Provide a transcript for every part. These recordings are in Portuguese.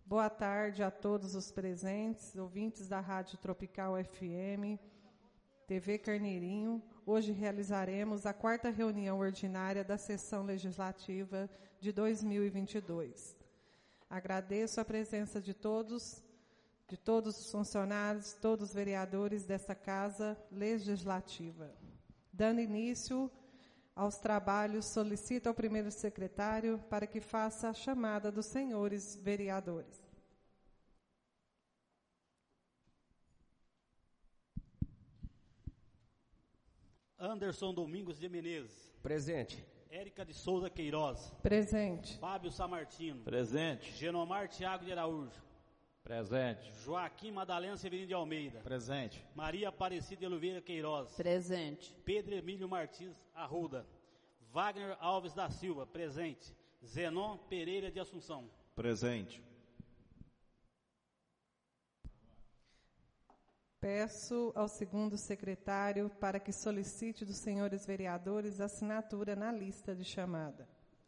Boa tarde a todos os presentes, ouvintes da Rádio Tropical FM, TV Carneirinho. Hoje realizaremos a 4ª reunião ordinária da sessão legislativa de 2022. Agradeço a presença de todos os funcionários, todos os vereadores desta Casa Legislativa. Dando início aos trabalhos, solicito ao primeiro secretário para que faça a chamada dos senhores vereadores. Anderson Domingos de Menezes. Presente. Érica de Souza Queiroz. Presente. Fábio Samartino. Presente. Genomar Tiago de Araújo. Presente. Joaquim Madalena Severino de Almeida. Presente. Maria Aparecida de Oliveira Queiroz. Presente. Pedro Emílio Martins Arruda. Wagner Alves da Silva. Presente. Zenon Pereira de Assunção. Presente. Peço ao segundo secretário para que solicite dos senhores vereadores assinatura na lista de chamada.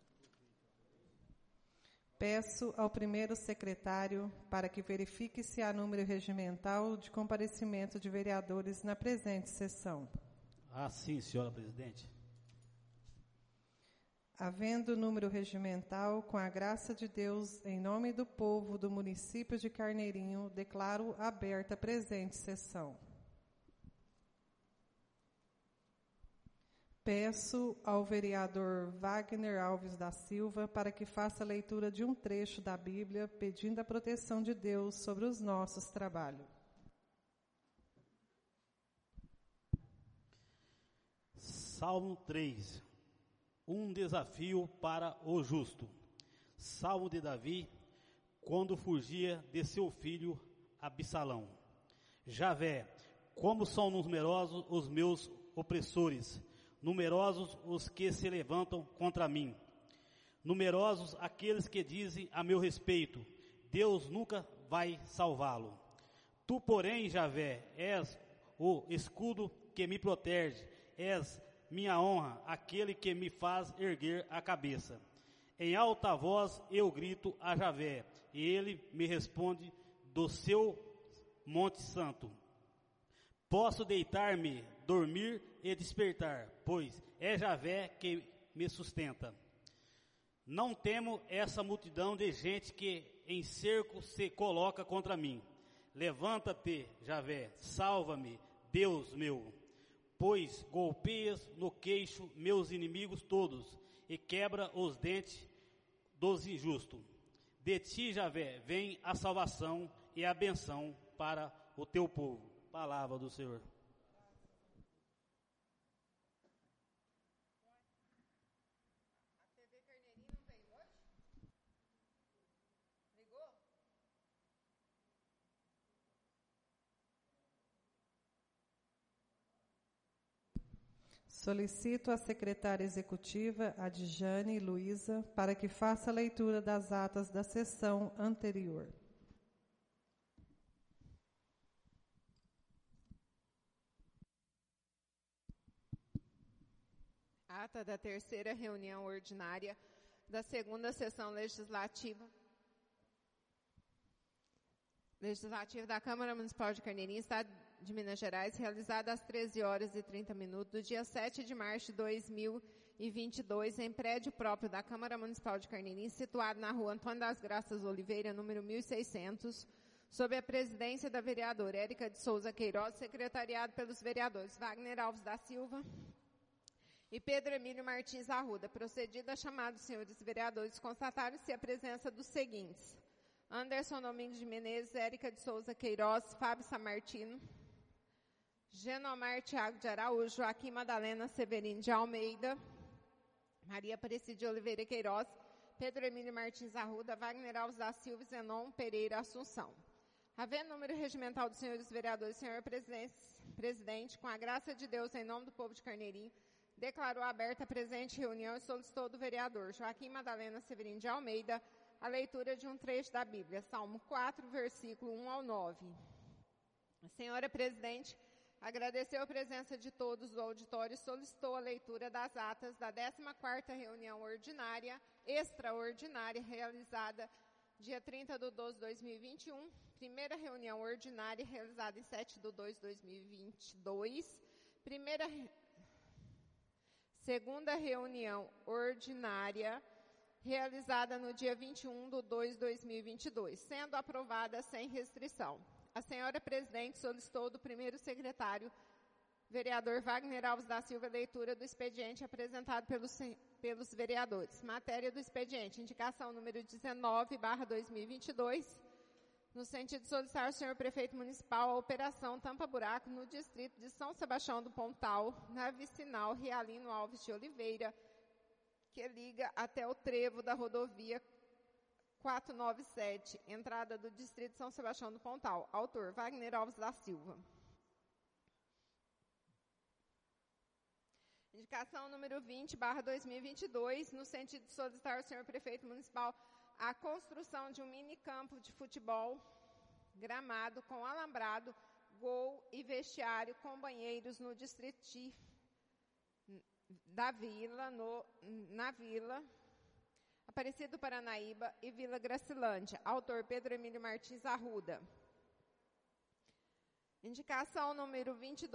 Peço ao primeiro secretário para que verifique se há número regimental de comparecimento de vereadores na presente sessão. Sim, senhora presidente. Havendo número regimental, com a graça de Deus, em nome do povo do município de Carneirinho, declaro aberta a presente sessão. Peço ao vereador Wagner Alves da Silva para que faça a leitura de um trecho da Bíblia, pedindo a proteção de Deus sobre os nossos trabalhos. Salmo 3. Um desafio para o justo. Salmo de Davi, quando fugia de seu filho Absalão. Javé, como são numerosos os meus opressores, numerosos os que se levantam contra mim. Numerosos aqueles que dizem a meu respeito, Deus nunca vai salvá-lo. Tu, porém, Javé, és o escudo que me protege, és minha honra, aquele que me faz erguer a cabeça. Em alta voz eu grito a Javé, e ele me responde do seu monte santo. Posso deitar-me, dormir e despertar, pois é Javé que me sustenta. Não temo essa multidão de gente que em cerco se coloca contra mim. Levanta-te, Javé, salva-me, Deus meu. Pois golpeias no queixo meus inimigos todos, e quebra os dentes dos injustos. De ti, Javé, vem a salvação e a benção para o teu povo. Palavra do Senhor. A TV Carneirinho não veio hoje? Ligou? Solicito à secretária executiva, a Dijane Luiza, para que faça a leitura das atas da sessão anterior. Ata da 3ª reunião ordinária da 2ª sessão legislativa da Câmara Municipal de Carneirinho, Estado de Minas Gerais, realizada às 13h30 do dia 7 de março de 2022, em prédio próprio da Câmara Municipal de Carneirinho, situado na rua Antônio das Graças Oliveira, número 1600, sob a presidência da vereadora Érica de Souza Queiroz, secretariado pelos vereadores Wagner Alves da Silva e Pedro Emílio Martins Arruda. Procedida a chamada dos senhores vereadores, constataram-se a presença dos seguintes: Anderson Domingos de Menezes, Érica de Souza Queiroz, Fábio Samartino, Genomar Tiago de Araújo, Joaquim Madalena Severino de Almeida, Maria Aparecida de Oliveira Queiroz, Pedro Emílio Martins Arruda, Wagner Alves da Silva e Zenon Pereira Assunção. Havendo número regimental dos senhores vereadores, senhor presidente, com a graça de Deus, em nome do povo de Carneirinho, declarou aberta a presente reunião e solicitou do vereador Joaquim Madalena Severino de Almeida a leitura de um trecho da Bíblia, Salmo 4, versículo 1 ao 9. A senhora presidente agradeceu a presença de todos do auditório e solicitou a leitura das atas da 14ª reunião ordinária, extraordinária, realizada dia 30/12/2021, primeira reunião ordinária realizada em 7/2/2022, segunda reunião ordinária realizada no dia 21/2/2022, sendo aprovada sem restrição. A senhora presidente solicitou do primeiro secretário, vereador Wagner Alves da Silva, leitura do expediente apresentado pelos vereadores. Matéria do expediente, indicação número 19/2022, no sentido de solicitar ao senhor prefeito municipal a operação tampa-buraco no distrito de São Sebastião do Pontal, na vicinal Rialino Alves de Oliveira, que liga até o trevo da rodovia 497, entrada do distrito de São Sebastião do Pontal. Autor, Wagner Alves da Silva. Indicação número 20/2022, no sentido de solicitar ao senhor prefeito municipal a construção de um minicampo de futebol, gramado com alambrado, gol e vestiário com banheiros no distrito da Vila, na Vila Aparecido Paranaíba e Vila Gracilândia. Autor, Pedro Emílio Martins Arruda. Indicação número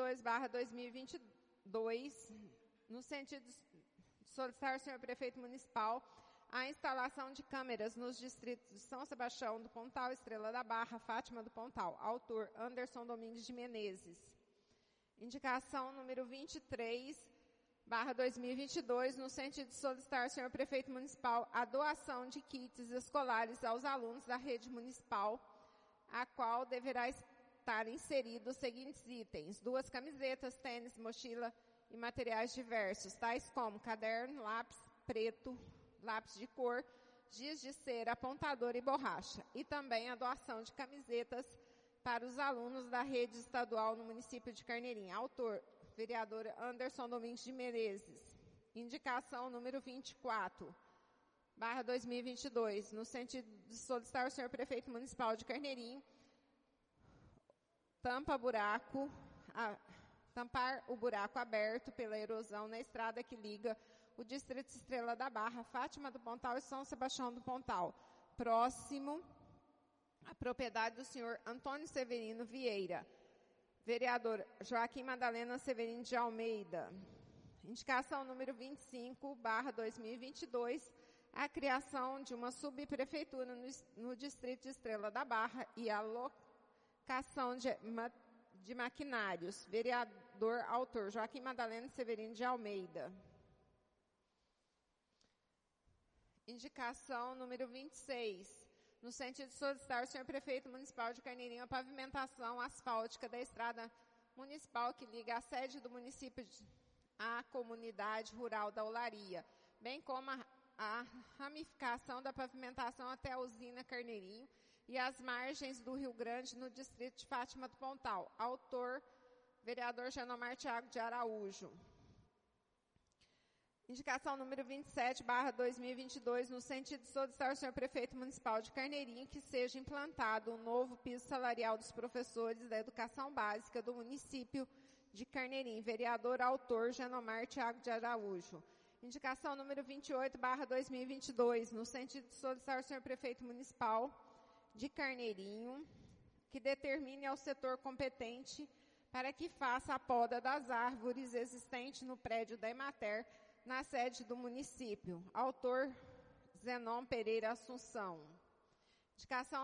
22/2022, no sentido de solicitar ao senhor prefeito municipal a instalação de câmeras nos distritos de São Sebastião do Pontal, Estrela da Barra, Fátima do Pontal. Autor, Anderson Domingues de Menezes. Indicação número 23/2022, no sentido de solicitar ao senhor prefeito municipal a doação de kits escolares aos alunos da rede municipal, a qual deverá estar inseridos os seguintes itens: 2 camisetas, tênis, mochila e materiais diversos, tais como caderno, lápis preto, lápis de cor, giz de cera, apontador e borracha. E também a doação de camisetas para os alunos da rede estadual no município de Carneirinha. Autor, vereador Anderson Domingues de Menezes. Indicação número 24/2022, no sentido de solicitar ao senhor prefeito municipal de Carneirinho tampar o buraco aberto pela erosão na estrada que liga o distrito Estrela da Barra, Fátima do Pontal e São Sebastião do Pontal, próximo à propriedade do senhor Antônio Severino Vieira. Vereador Joaquim Madalena Severino de Almeida. Indicação número 25/2022, a criação de uma subprefeitura no distrito de Estrela da Barra e a locação de maquinários. Vereador autor Joaquim Madalena Severino de Almeida. Indicação número 26, no sentido de solicitar ao senhor prefeito municipal de Carneirinho a pavimentação asfáltica da estrada municipal que liga a sede do município à comunidade rural da Olaria, bem como a ramificação da pavimentação até a usina Carneirinho e as margens do Rio Grande no distrito de Fátima do Pontal. Autor, vereador Genomar Thiago de Araújo. Indicação número 27/2022, no sentido de solicitar ao senhor prefeito municipal de Carneirinho que seja implantado um novo piso salarial dos professores da educação básica do município de Carneirinho. Vereador autor Genomar Thiago de Araújo. Indicação número 28/2022, no sentido de solicitar ao senhor prefeito municipal de Carneirinho que determine ao setor competente para que faça a poda das árvores existentes no prédio da Emater, na sede do município. Autor, Zenon Pereira Assunção. Indicação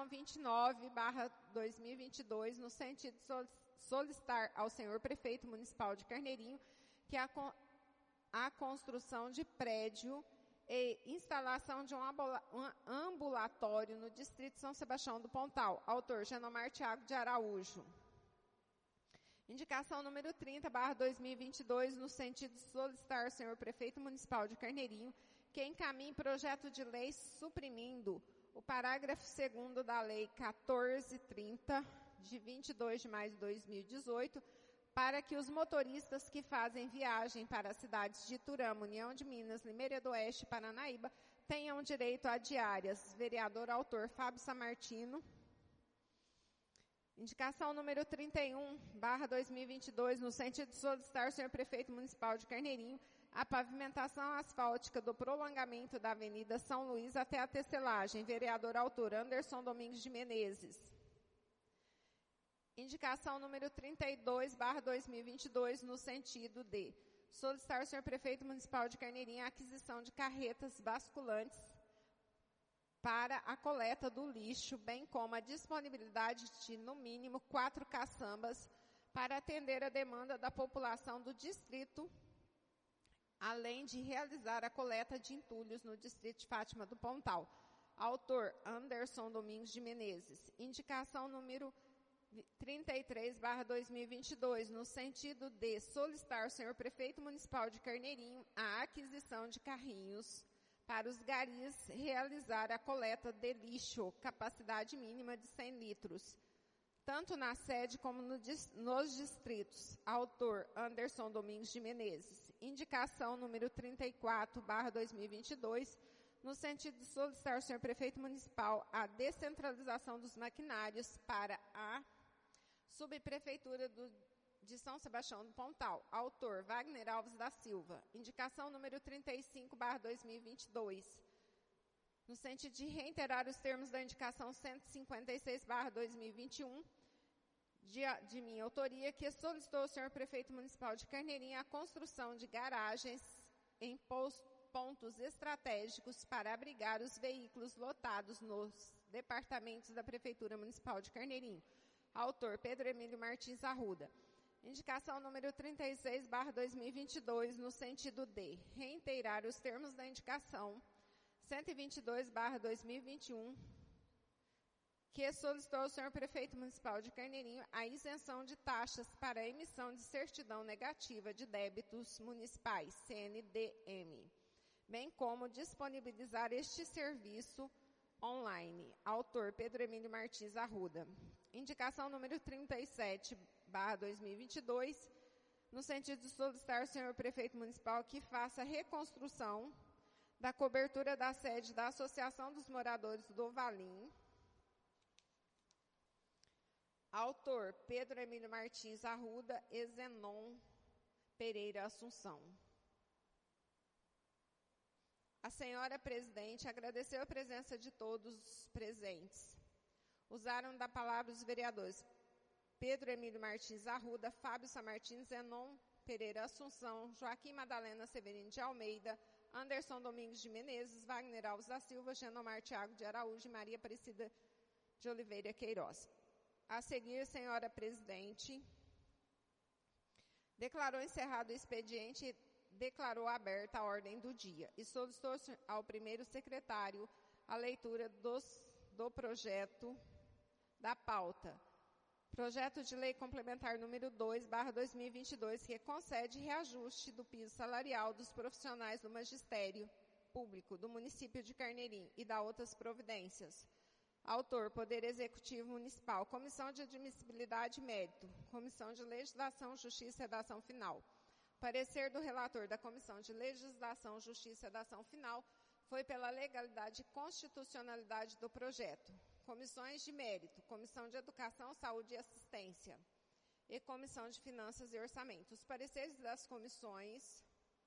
29/2022, no sentido de solicitar ao senhor prefeito municipal de Carneirinho que a construção de prédio e instalação de um ambulatório no distrito de São Sebastião do Pontal. Autor, Genomar Thiago de Araújo. Indicação número 30/2022, no sentido de solicitar ao senhor prefeito municipal de Carneirinho que encaminhe projeto de lei suprimindo o parágrafo 2º da Lei 1430, de 22 de maio de 2018, para que os motoristas que fazem viagem para as cidades de Iturama, União de Minas, Limeira do Oeste e Paranaíba tenham direito a diárias. Vereador autor Fábio Samartino. Indicação número 31/2022, no sentido de solicitar ao senhor prefeito municipal de Carneirinho a pavimentação asfáltica do prolongamento da Avenida São Luís até a tecelagem. Vereador autor Anderson Domingues de Menezes. Indicação número 32/2022, no sentido de solicitar ao senhor prefeito municipal de Carneirinha a aquisição de carretas basculantes para a coleta do lixo, bem como a disponibilidade de, no mínimo, 4 caçambas para atender a demanda da população do distrito, além de realizar a coleta de entulhos no distrito de Fátima do Pontal. Autor Anderson Domingues de Menezes. Indicação número 33/2022, no sentido de solicitar ao senhor prefeito municipal de Carneirinho a aquisição de carrinhos para os garis realizar a coleta de lixo, capacidade mínima de 100 litros, tanto na sede como nos distritos. Autor Anderson Domingues de Menezes. Indicação número 34/2022, no sentido de solicitar ao senhor prefeito municipal a descentralização dos maquinários para a subprefeitura de São Sebastião do Pontal. Autor Wagner Alves da Silva. Indicação número 35/2022, no sentido de reiterar os termos da indicação 156/2021, de minha autoria, que solicitou ao senhor prefeito municipal de Carneirinha a construção de garagens em pontos estratégicos para abrigar os veículos lotados nos departamentos da Prefeitura Municipal de Carneirinho. Autor Pedro Emílio Martins Arruda. Indicação número 36/2022, no sentido de reiterar os termos da indicação 122/2021, que solicitou ao senhor prefeito municipal de Carneirinho a isenção de taxas para a emissão de certidão negativa de débitos municipais, CNDM, bem como disponibilizar este serviço online. Autor Pedro Emílio Martins Arruda. Indicação número 37/2022, no sentido de solicitar ao senhor prefeito municipal que faça a reconstrução da cobertura da sede da Associação dos Moradores do Valim. Autor Pedro Emílio Martins Arruda e Zenon Pereira Assunção. A senhora presidente agradeceu a presença de todos os presentes. Usaram da palavra os vereadores Pedro Emílio Martins Arruda, Fábio Samartins, Zenon Pereira Assunção, Joaquim Madalena Severino de Almeida, Anderson Domingues de Menezes, Wagner Alves da Silva, Genomar Thiago de Araújo e Maria Aparecida de Oliveira Queiroz. A seguir, senhora presidente, declarou encerrado o expediente e declarou aberta a ordem do dia e solicitou ao primeiro secretário a leitura do projeto da pauta. Projeto de Lei Complementar número 2/2022, que concede reajuste do piso salarial dos profissionais do magistério público do município de Carneirinho e da outras providências. Autor, Poder Executivo Municipal. Comissão de Admissibilidade e Mérito. Comissão de Legislação, Justiça e Redação Final. Parecer do relator da Comissão de Legislação, Justiça e Redação Final foi pela legalidade e constitucionalidade do projeto. Comissões de Mérito, Comissão de Educação, Saúde e Assistência e Comissão de Finanças e Orçamento. Os pareceres das comissões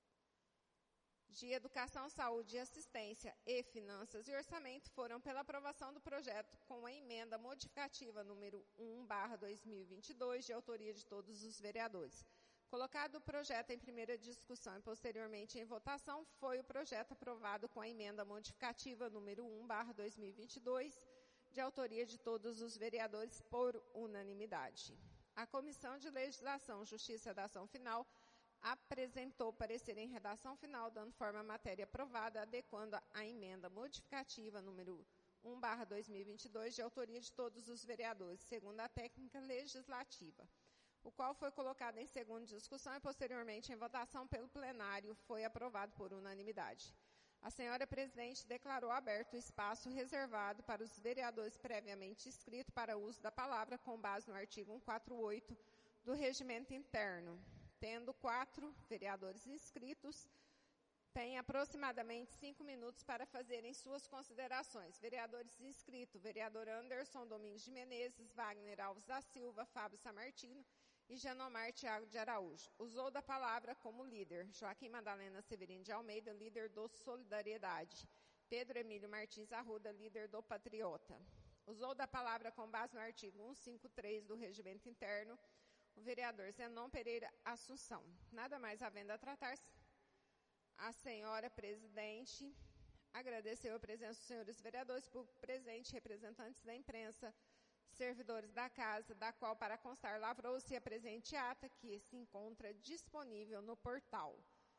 de Educação, Saúde e Assistência e Finanças e Orçamento foram pela aprovação do projeto com a emenda modificativa número 1/2022, de autoria de todos os vereadores. Colocado o projeto em primeira discussão e posteriormente em votação, foi o projeto aprovado com a emenda modificativa número 1/2022, de autoria de todos os vereadores por unanimidade. A Comissão de Legislação, Justiça e Redação Final apresentou parecer em redação final, dando forma à matéria aprovada, adequando a emenda modificativa número 1/2022, de autoria de todos os vereadores, segundo a técnica legislativa, o qual foi colocado em segunda discussão e posteriormente em votação pelo plenário, foi aprovado por unanimidade. A senhora presidente declarou aberto o espaço reservado para os vereadores previamente inscritos para o uso da palavra com base no artigo 148 do Regimento Interno. Tendo 4 vereadores inscritos, tem aproximadamente 5 minutos para fazerem suas considerações. Vereadores inscritos, vereador Anderson Domingues de Menezes, Wagner Alves da Silva, Fábio Samartino e Genomar Tiago de Araújo. Usou da palavra como líder Joaquim Madalena Severino de Almeida, líder do Solidariedade. Pedro Emílio Martins Arruda, líder do Patriota. Usou da palavra com base no artigo 153 do Regimento Interno o vereador Zenon Pereira Assunção. Nada mais havendo a tratar-se, a senhora presidente agradeceu a presença dos senhores vereadores, público presente, representantes da imprensa, servidores da casa, da qual, para constar, lavrou-se a presente ata, que se encontra disponível no portal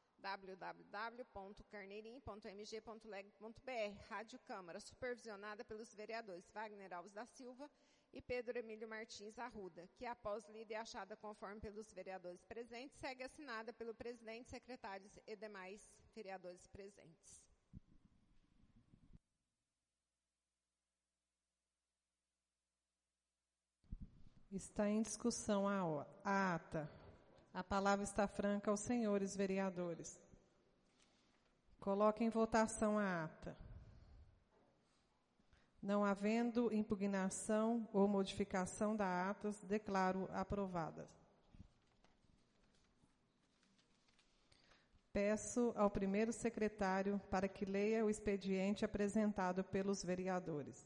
www.carneirinho.mg.leg.br, Rádio Câmara, supervisionada pelos vereadores Wagner Alves da Silva e Pedro Emílio Martins Arruda, que, após lida e achada conforme pelos vereadores presentes, segue assinada pelo presidente, secretários e demais vereadores presentes. Está em discussão a ata. A palavra está franca aos senhores vereadores. Coloque em votação a ata. Não havendo impugnação ou modificação da ata, declaro aprovada. Peço ao primeiro secretário para que leia o expediente apresentado pelos vereadores.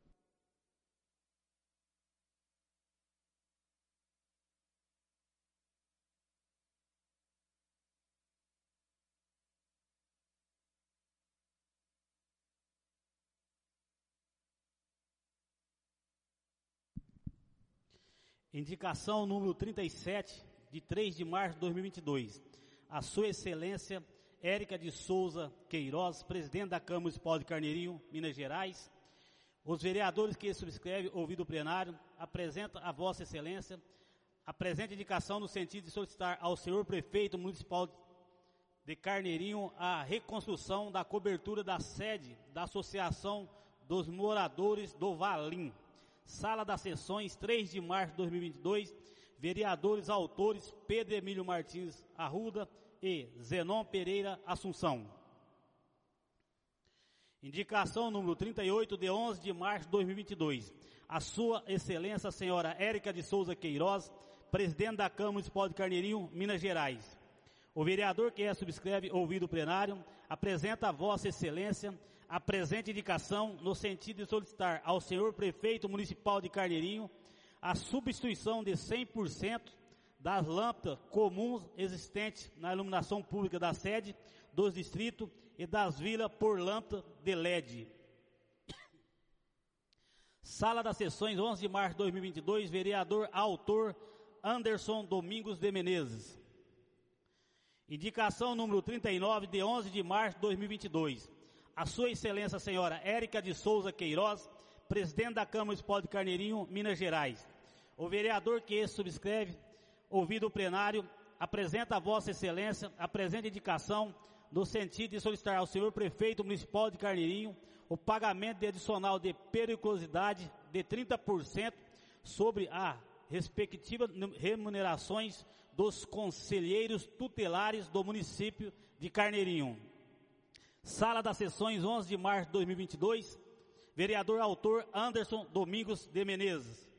Indicação número 37, de 3 de março de 2022. A Sua Excelência Érica de Souza Queiroz, presidente da Câmara Municipal de Carneirinho, Minas Gerais. Os vereadores que subscrevem, ouvido o plenário, apresenta a Vossa Excelência a presente indicação no sentido de solicitar ao senhor prefeito municipal de Carneirinho a reconstrução da cobertura da sede da Associação dos Moradores do Valim. Sala das Sessões, 3 de março de 2022, vereadores autores Pedro Emílio Martins Arruda e Zenon Pereira Assunção. Indicação número 38, de 11 de março de 2022. A Sua Excelência, senhora Érica de Souza Queiroz, presidente da Câmara Municipal de Carneirinho, Minas Gerais. O vereador que subscreve, ouvido o plenário, apresenta a Vossa Excelência a presente indicação no sentido de solicitar ao senhor prefeito municipal de Carneirinho a substituição de 100% das lâmpadas comuns existentes na iluminação pública da sede dos distritos e das vilas por lâmpada de LED. Sala das Sessões, 11 de março de 2022, vereador autor Anderson Domingos de Menezes. Indicação número 39, de 11 de março de 2022. A Sua Excelência, senhora Érica de Souza Queiroz, presidente da Câmara Municipal de Carneirinho, Minas Gerais. O vereador que subscreve, ouvido o plenário, apresenta a Vossa Excelência a presente indicação no sentido de solicitar ao senhor prefeito municipal de Carneirinho o pagamento de adicional de periculosidade de 30% sobre as respectivas remunerações dos conselheiros tutelares do município de Carneirinho. Sala das Sessões, 11 de março de 2022, vereador autor Anderson Domingos de Menezes.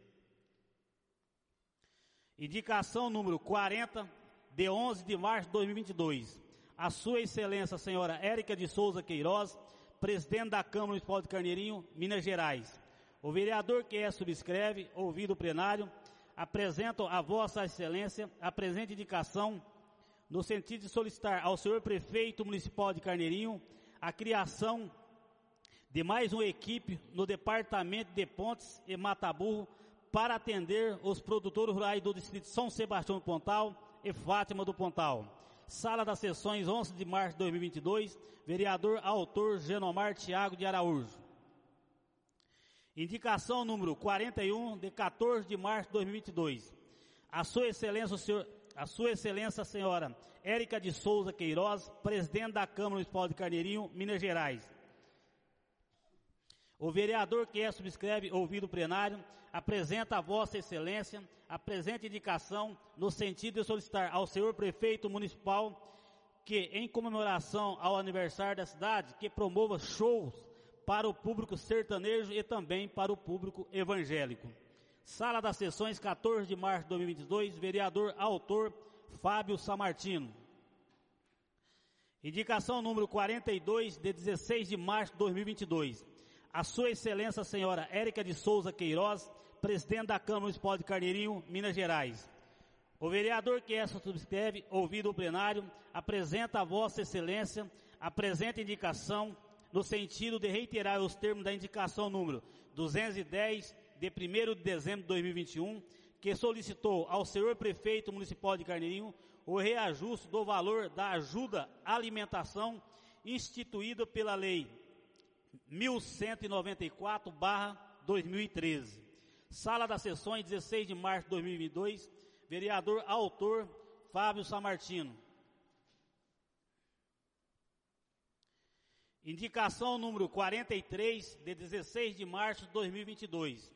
Indicação número 40, de 11 de março de 2022. A Sua Excelência, senhora Érica de Souza Queiroz, presidente da Câmara Municipal de Carneirinho, Minas Gerais. O vereador que subscreve, ouvido o plenário, apresenta a Vossa Excelência a presente indicação no sentido de solicitar ao senhor prefeito municipal de Carneirinho a criação de mais uma equipe no departamento de Pontes e Mataburro para atender os produtores rurais do distrito São Sebastião do Pontal e Fátima do Pontal. Sala das Sessões, 11 de março de 2022, vereador autor Genomar Tiago de Araújo. Indicação número 41, de 14 de março de 2022. A Sua Excelência, senhora Érica de Souza Queiroz, presidente da Câmara Municipal de Carneirinho, Minas Gerais. O vereador que subscreve, ouvido o plenário, apresenta a Vossa Excelência a presente indicação no sentido de solicitar ao senhor prefeito municipal que, em comemoração ao aniversário da cidade, que promova shows para o público sertanejo e também para o público evangélico. Sala das Sessões, 14 de março de 2022, vereador autor Fábio Samartino. Indicação número 42, de 16 de março de 2022. A Sua Excelência a Senhora Érica de Souza Queiroz, presidente da Câmara Municipal de Carneirinho, Minas Gerais. O vereador que essa subscreve, ouvido o plenário, apresenta a Vossa Excelência a presente indicação no sentido de reiterar os termos da indicação número 210, de 1º de dezembro de 2021, que solicitou ao senhor prefeito municipal de Carneirinho o reajuste do valor da ajuda à alimentação instituída pela Lei 1194/2013. Sala das Sessões, 16 de março de 2022, vereador autor Fábio Samartino. Indicação número 43, de 16 de março de 2022.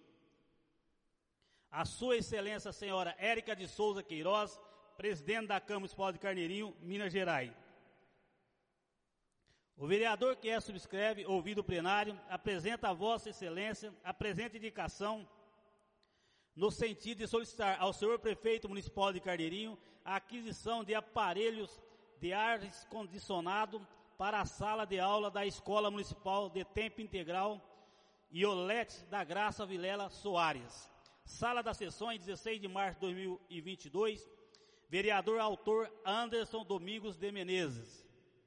A Sua Excelência a Senhora Érica de Souza Queiroz, presidente da Câmara Municipal de Carneirinho, Minas Gerais. O vereador que subscreve, ouvido o plenário, apresenta a Vossa Excelência a presente indicação no sentido de solicitar ao senhor prefeito municipal de Carneirinho a aquisição de aparelhos de ar condicionado para a sala de aula da Escola Municipal de Tempo Integral Iolete da Graça Vilela Soares. Sala das Sessões, 16 de março de 2022, vereador autor Anderson Domingos de Menezes.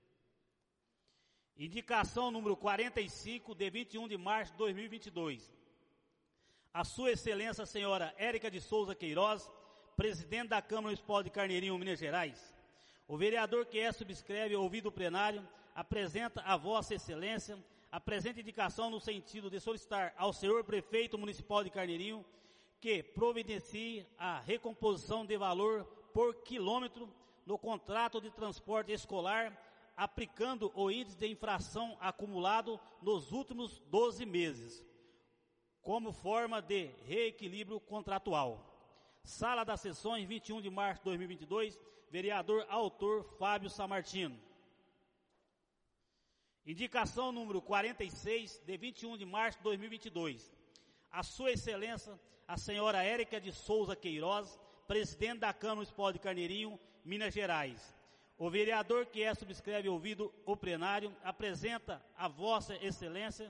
Indicação número 45, de 21 de março de 2022. A Sua Excelência a Senhora Érica de Souza Queiroz, presidente da Câmara Municipal de Carneirinho, Minas Gerais. O vereador que subscreve, ouvido o plenário, apresenta a Vossa Excelência a presente indicação no sentido de solicitar ao senhor prefeito municipal de Carneirinho que providencie a recomposição de valor por quilômetro no contrato de transporte escolar, aplicando o índice de infração acumulado nos últimos 12 meses, como forma de reequilíbrio contratual. Sala das Sessões, 21 de março de 2022, vereador autor Fábio Samartino. Indicação número 46, de 21 de março de 2022. A Sua Excelência a Senhora Érica de Souza Queiroz, presidente da Câmara Municipal de Carneirinho, Minas Gerais. O vereador que subscreve, ouvido o plenário, apresenta a Vossa Excelência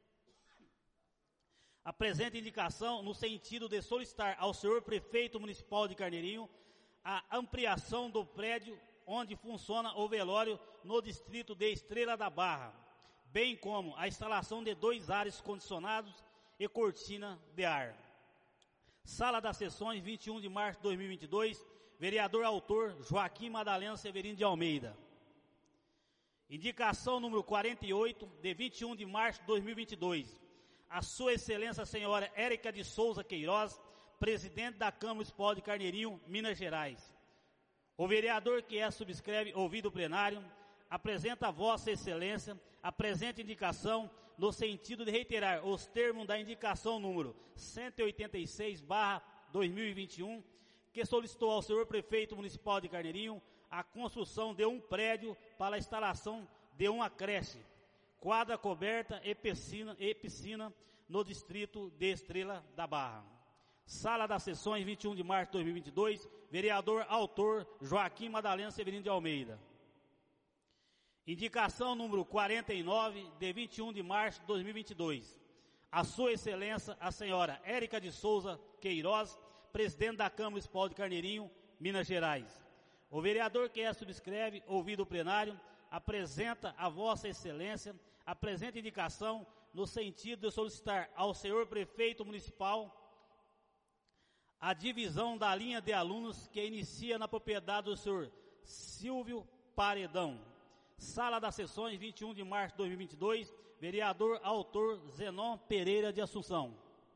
a presente indicação no sentido de solicitar ao senhor prefeito municipal de Carneirinho a ampliação do prédio onde funciona o velório no distrito de Estrela da Barra, bem como a instalação de 2 ares condicionados e cortina de ar. Sala das Sessões, 21 de março de 2022, vereador autor Joaquim Madalena Severino de Almeida. Indicação número 48, de 21 de março de 2022. A Sua Excelência a Senhora Érica de Souza Queiroz, presidente da Câmara Municipal de Carneirinho, Minas Gerais. O vereador que subscreve, ouvido o plenário, apresenta a Vossa Excelência a presente indicação no sentido de reiterar os termos da indicação número 186/2021, que solicitou ao senhor prefeito municipal de Carneirinho a construção de um prédio para a instalação de uma creche, quadra coberta e piscina no distrito de Estrela da Barra. Sala das Sessões, 21 de março de 2022, vereador autor Joaquim Madalena Severino de Almeida. Indicação número 49, de 21 de março de 2022. A Sua Excelência, a Senhora Érica de Souza Queiroz, presidente da Câmara Municipal de Carneirinho, Minas Gerais. O vereador que subscreve, ouvido o plenário, apresenta a Vossa Excelência a presente indicação no sentido de solicitar ao senhor prefeito municipal a divisão da linha de alunos que inicia na propriedade do senhor Silvio Paredão. Sala das Sessões, 21 de março de 2022, vereador autor Zenon Pereira de Assunção.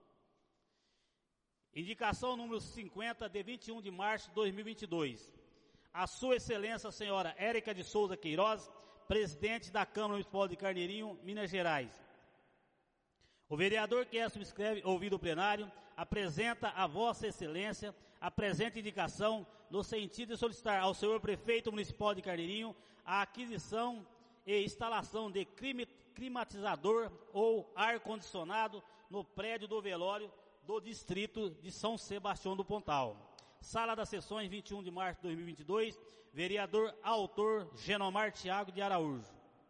Indicação número 50, de 21 de março de 2022. A Sua Excelência a Senhora Érica de Souza Queiroz, presidente da Câmara Municipal de Carneirinho, Minas Gerais. O vereador que subscreve, ouvido o plenário, apresenta a Vossa Excelência a presente indicação no sentido de solicitar ao senhor prefeito municipal de Carneirinho a aquisição e instalação de climatizador ou ar-condicionado no prédio do velório do Distrito de São Sebastião do Pontal. Sala das Sessões, 21 de março de 2022, vereador autor Genomar Tiago de Araújo.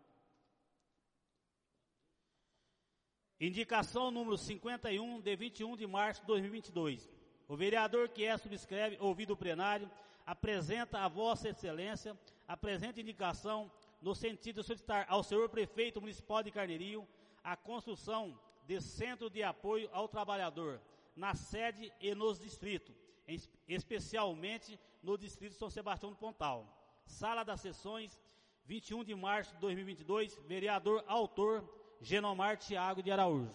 Indicação número 51, de 21 de março de 2022. O vereador que subscreve, ouvido o plenário, apresenta a Vossa Excelência a presente indicação no sentido de solicitar ao senhor prefeito municipal de Carneirinho a construção de centro de apoio ao trabalhador na sede e nos distritos, especialmente no distrito de São Sebastião do Pontal. Sala das Sessões, 21 de março de 2022, vereador autor Genomar Tiago de Araújo.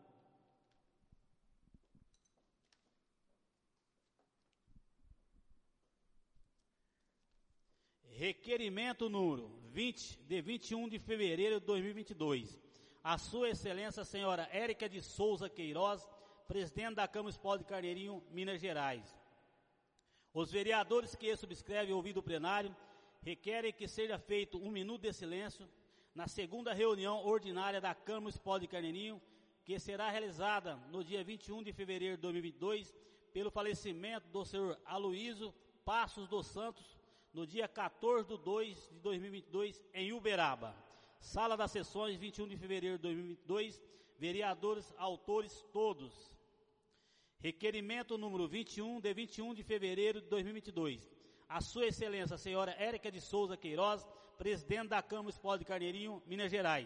Requerimento número 20, de 21 de fevereiro de 2022. A Sua Excelência, Senhora Érica de Souza Queiroz, presidente da Câmara Municipal de Carneirinho, Minas Gerais. Os vereadores que subscrevem, ouvido o plenário, requerem que seja feito 1 minuto de silêncio na segunda reunião ordinária da Câmara Municipal de Carneirinho, que será realizada no dia 21 de fevereiro de 2022, pelo falecimento do senhor Aloísio Passos dos Santos, no dia 14 de 2 de 2022, em Uberaba. Sala das Sessões, 21 de fevereiro de 2022, vereadores autores todos. Requerimento número 21, de 21 de fevereiro de 2022. A Sua Excelência, Senhora Érica de Souza Queiroz, presidente da Câmara Municipal de Carneirinho, Minas Gerais.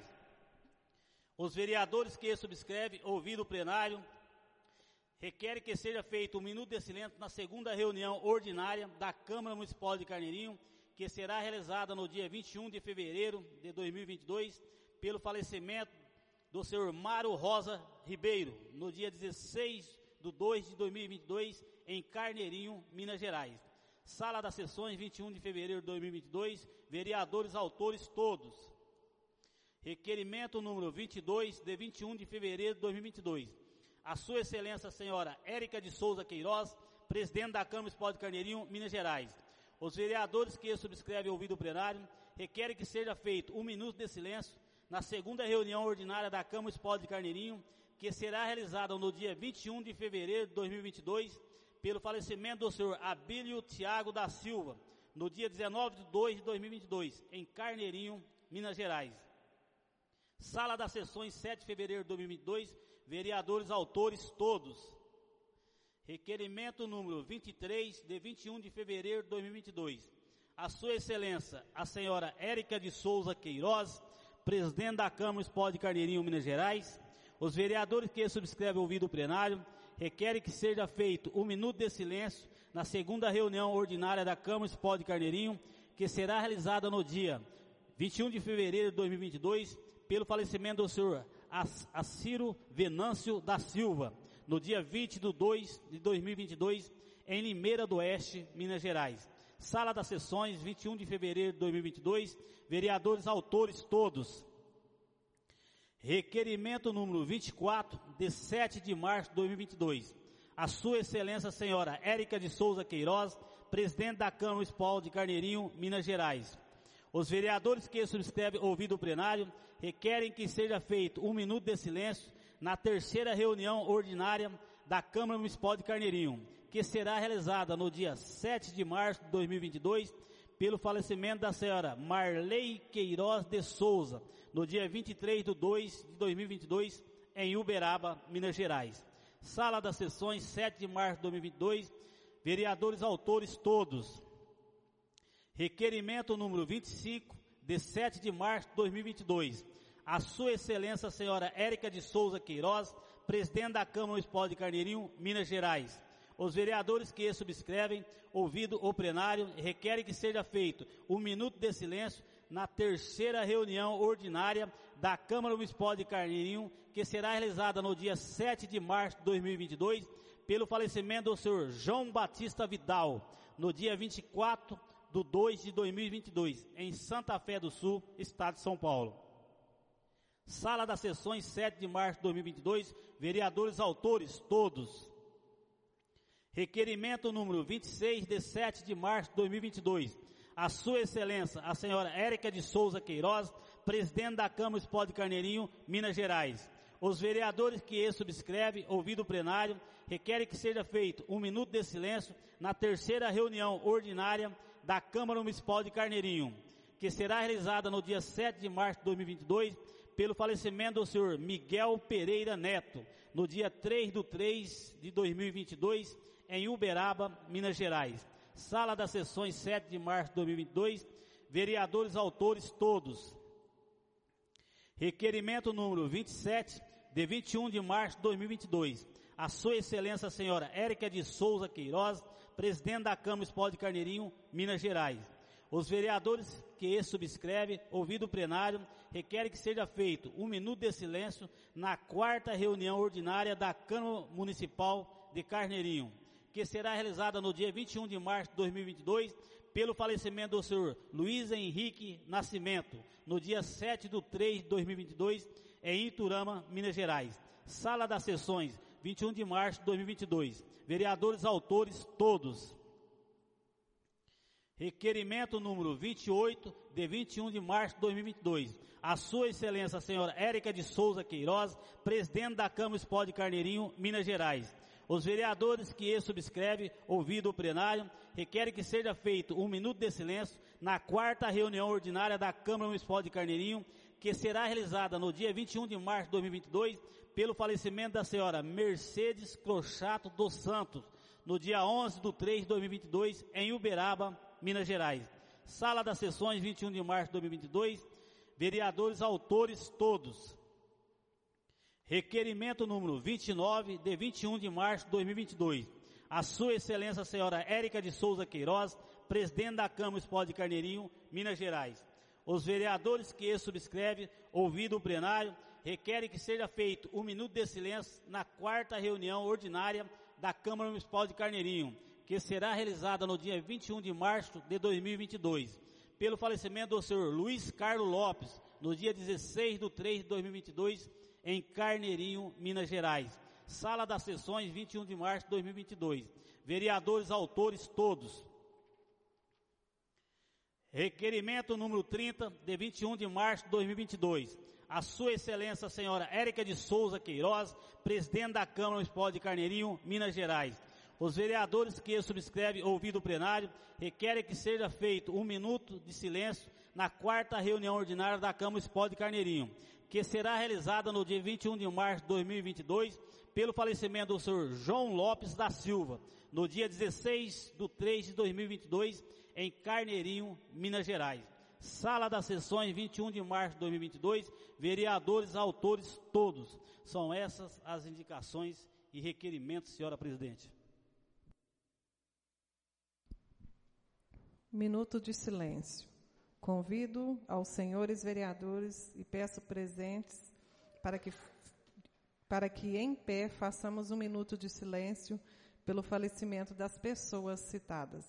Os vereadores que subscrevem, ouvido o plenário, requerem que seja feito 1 minuto de silêncio na segunda reunião ordinária da Câmara Municipal de Carneirinho, que será realizada no dia 21 de fevereiro de 2022, pelo falecimento do senhor Mário Rosa Ribeiro, no dia 16 de 2 de 2022, em Carneirinho, Minas Gerais. Sala das Sessões, 21 de fevereiro de 2022, vereadores autores todos. Requerimento número 22, de 21 de fevereiro de 2022. A Sua Excelência, Senhora Érica de Souza Queiroz, presidente da Câmara Municipal de Carneirinho, Minas Gerais. Os vereadores que subscrevem, ouvido o plenário, requerem que seja feito 1 minuto de silêncio na segunda reunião ordinária da Câmara Municipal de Carneirinho, que será realizada no dia 21 de fevereiro de 2022, pelo falecimento do senhor Abílio Tiago da Silva, no dia 19 de 2 de 2022, em Carneirinho, Minas Gerais. Sala das Sessões, 7 de fevereiro de 2022, vereadores autores todos. Requerimento número 23, de 21 de fevereiro de 2022. A Sua Excelência, a Senhora Érica de Souza Queiroz, presidente da Câmara Municipal de Carneirinho, Minas Gerais. Os vereadores que subscrevem, ouvido o plenário, requerem que seja feito 1 minuto de silêncio na segunda reunião ordinária da Câmara Municipal de Carneirinho, que será realizada no dia 21 de fevereiro de 2022, pelo falecimento do senhor Aciro Venâncio da Silva, no dia 20 de 2 de 2022, em Limeira do Oeste, Minas Gerais. Sala das Sessões, 21 de fevereiro de 2022, vereadores autores todos. Requerimento número 24, de 7 de março de 2022. A Sua Excelência, Senhora Érica de Souza Queiroz, presidente da Câmara Municipal de Carneirinho, Minas Gerais. Os vereadores que subscrevem, ouvido o plenário, requerem que seja feito 1 minuto de silêncio na terceira reunião ordinária da Câmara Municipal de Carneirinho, que será realizada no dia 7 de março de 2022, pelo falecimento da senhora Marley Queiroz de Souza, no dia 23 de 2 de 2022, em Uberaba, Minas Gerais. Sala das Sessões, 7 de março de 2022, vereadores autores todos. Requerimento número 25, de 7 de março de 2022. A Sua Excelência, Senhora Érica de Souza Queiroz, presidente da Câmara Municipal de Carneirinho, Minas Gerais. Os vereadores que subscrevem, ouvido o plenário, requerem que seja feito 1 minuto de silêncio na terceira reunião ordinária da Câmara Municipal de Carneirinho, que será realizada no dia 7 de março de 2022, pelo falecimento do senhor João Batista Vidal, no dia 24 de 2 de 2022, em Santa Fé do Sul, Estado de São Paulo. Sala das Sessões, 7 de março de 2022, vereadores autores todos. Requerimento número 26, de 7 de março de 2022. A Sua Excelência, a Senhora Érica de Souza Queiroz, presidente da Câmara Municipal de Carneirinho, Minas Gerais. Os vereadores que subscrevem, ouvido o plenário, requer que seja feito 1 minuto de silêncio na terceira reunião ordinária da Câmara Municipal de Carneirinho, que será realizada no dia 7 de março de 2022, pelo falecimento do senhor Miguel Pereira Neto, no dia 3/3 de 2022, em Uberaba, Minas Gerais. Sala das sessões, 7 de março de 2022, vereadores autores todos. Requerimento número 27, de 21 de março de 2022. A sua excelência, a senhora Érica de Souza Queiroz, presidente da Câmara Municipal de Carneirinho, Minas Gerais. Os vereadores que subscrevem, ouvido o plenário, requerem que seja feito 1 minuto de silêncio na 4ª reunião ordinária da Câmara Municipal de Carneirinho, que será realizada no dia 21 de março de 2022, pelo falecimento do senhor Luiz Henrique Nascimento, no dia 7/3 de 2022, em Iturama, Minas Gerais. Sala das sessões, 21 de março de 2022. Vereadores autores todos. Requerimento número 28, de 21 de março de 2022. A sua excelência, a senhora Érica de Souza Queiroz, presidente da Câmara Municipal de Carneirinho, Minas Gerais. Os vereadores que subscrevem, ouvido o plenário, requerem que seja feito 1 minuto de silêncio na 4ª reunião ordinária da Câmara Municipal de Carneirinho, que será realizada no dia 21 de março de 2022, pelo falecimento da senhora Mercedes Crochato dos Santos, no dia 11/3 de 2022, em Uberaba, Minas Gerais. Sala das sessões, 21 de março de 2022, vereadores autores todos. Requerimento número 29, de 21 de março de 2022. A sua excelência, a senhora Érica de Souza Queiroz, presidente da Câmara Municipal de Carneirinho, Minas Gerais. Os vereadores que subscrevem, ouvido o plenário, requerem que seja feito 1 minuto de silêncio na 4ª reunião ordinária da Câmara Municipal de Carneirinho, que será realizada no dia 21 de março de 2022, pelo falecimento do senhor Luiz Carlos Lopes, no dia 16/3 de 2022, em Carneirinho, Minas Gerais. Sala das sessões, 21 de março de 2022. Vereadores autores todos. Requerimento número 30, de 21 de março de 2022. A sua excelência, a senhora Érica de Souza Queiroz, presidente da Câmara Municipal de Carneirinho, Minas Gerais. Os vereadores que subscrevem, ouvido o plenário, requerem que seja feito 1 minuto de silêncio na 4ª reunião ordinária da Câmara Municipal de Carneirinho, que será realizada no dia 21 de março de 2022, pelo falecimento do senhor João Lopes da Silva, no dia 16/3 de 2022, em Carneirinho, Minas Gerais. Sala das sessões, 21 de março de 2022, vereadores autores todos. São essas as indicações e requerimentos, senhora presidente. Minuto de silêncio. Convido aos senhores vereadores e peço presentes para que em pé façamos 1 minuto de silêncio pelo falecimento das pessoas citadas.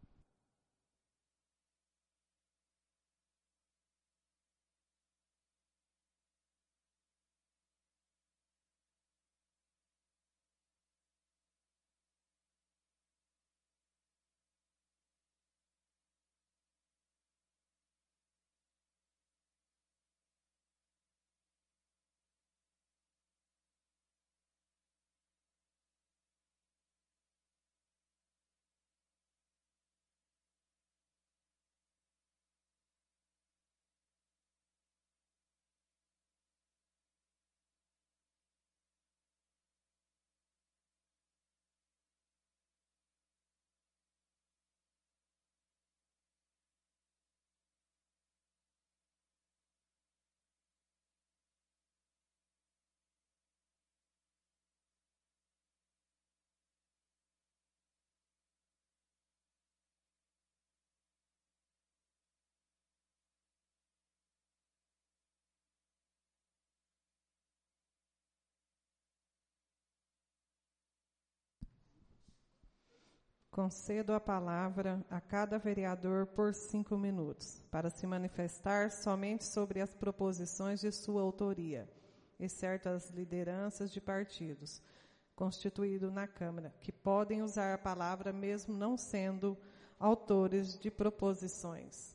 Concedo a palavra a cada vereador por 5 minutos, para se manifestar somente sobre as proposições de sua autoria, exceto as lideranças de partidos constituídos na Câmara, que podem usar a palavra mesmo não sendo autores de proposições.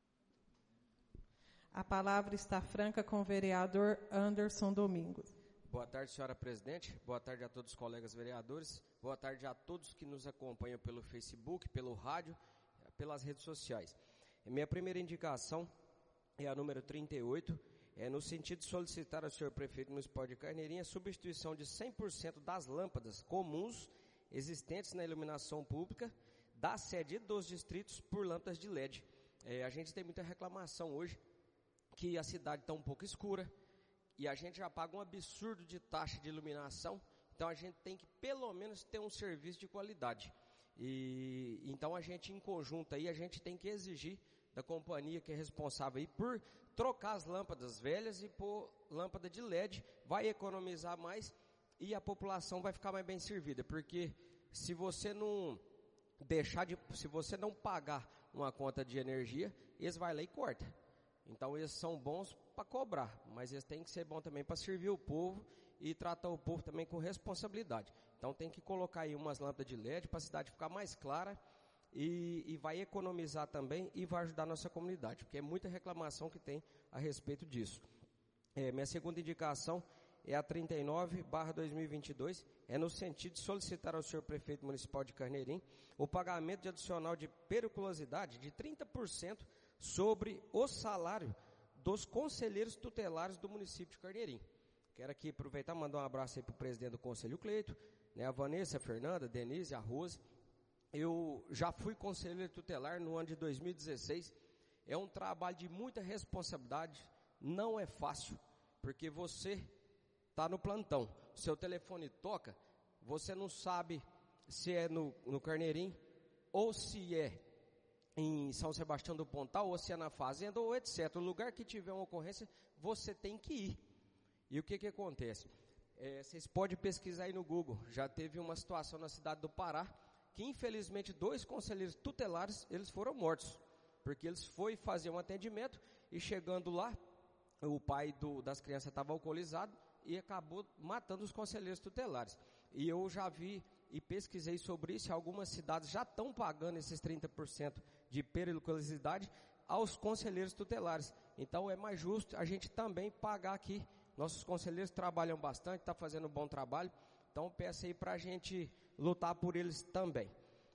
A palavra está franca com o vereador Anderson Domingos. Boa tarde, senhora presidente. Boa tarde a todos os colegas vereadores. Boa tarde a todos que nos acompanham pelo Facebook, pelo rádio, pelas redes sociais. Minha primeira indicação é a número 38, no sentido de solicitar ao senhor prefeito municipal de Carneirinha a substituição de 100% das lâmpadas comuns existentes na iluminação pública da sede dos distritos por lâmpadas de LED. A gente tem muita reclamação hoje que a cidade está um pouco escura e a gente já paga um absurdo de taxa de iluminação, então a gente tem que pelo menos ter um serviço de qualidade. E então a gente em conjunto aí, a gente tem que exigir da companhia que é responsável aí por trocar as lâmpadas velhas e pôr lâmpada de LED, vai economizar mais e a população vai ficar mais bem servida, porque se você não se você não pagar uma conta de energia, eles vão lá e cortam. Então eles são bons para cobrar, mas eles têm que ser bons também para servir o povo e tratar o povo também com responsabilidade. Então tem que colocar aí umas lâmpadas de LED para a cidade ficar mais clara e vai economizar também e vai ajudar a nossa comunidade, porque é muita reclamação que tem a respeito disso. Minha segunda indicação é a 39/2022, no sentido de solicitar ao senhor prefeito municipal de Carneirinho o pagamento de adicional de periculosidade de 30% sobre o salário dos conselheiros tutelares do município de Carneirinho. Quero aqui aproveitar e mandar um abraço aí para o presidente do Conselho Cleito, a Vanessa, a Fernanda, a Denise, a Rose. Eu já fui conselheiro tutelar no ano de 2016. É um trabalho de muita responsabilidade, não é fácil, porque você está no plantão, seu telefone toca, você não sabe se é no Carneirinho, ou se é em São Sebastião do Pontal, ou se é na fazenda, ou etc. O lugar que tiver uma ocorrência, você tem que ir. E o que acontece? Vocês podem pesquisar aí no Google, já teve uma situação na cidade do Pará, que infelizmente 2 conselheiros tutelares, eles foram mortos, porque eles foram fazer um atendimento, e chegando lá, o pai das crianças estava alcoolizado, e acabou matando os conselheiros tutelares. E eu já vi e pesquisei sobre isso, algumas cidades já estão pagando esses 30% de periculosidade aos conselheiros tutelares. Então é mais justo a gente também pagar aqui. Nossos conselheiros trabalham bastante, estão fazendo um bom trabalho, então peço aí para a gente lutar por eles também.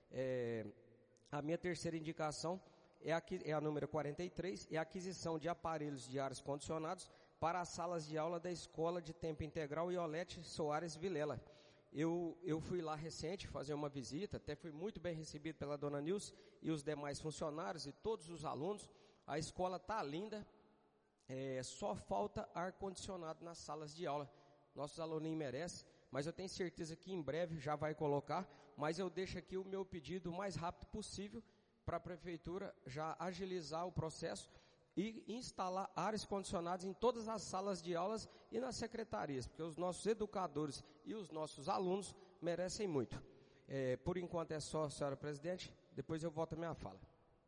A minha terceira indicação é a número 43, é a aquisição de aparelhos de ares condicionados para as salas de aula da Escola de Tempo Integral Iolete Soares Vilela. Eu fui lá recente fazer uma visita, até fui muito bem recebido pela dona Nilce e os demais funcionários e todos os alunos. A escola está linda, só falta ar-condicionado nas salas de aula. Nossos aluninhos merecem, mas eu tenho certeza que em breve já vai colocar, mas eu deixo aqui o meu pedido o mais rápido possível para a prefeitura já agilizar o processo e instalar ares condicionados em todas as salas de aulas e nas secretarias, porque os nossos educadores e os nossos alunos merecem muito. Por enquanto é só, senhora presidente, depois eu volto a minha fala.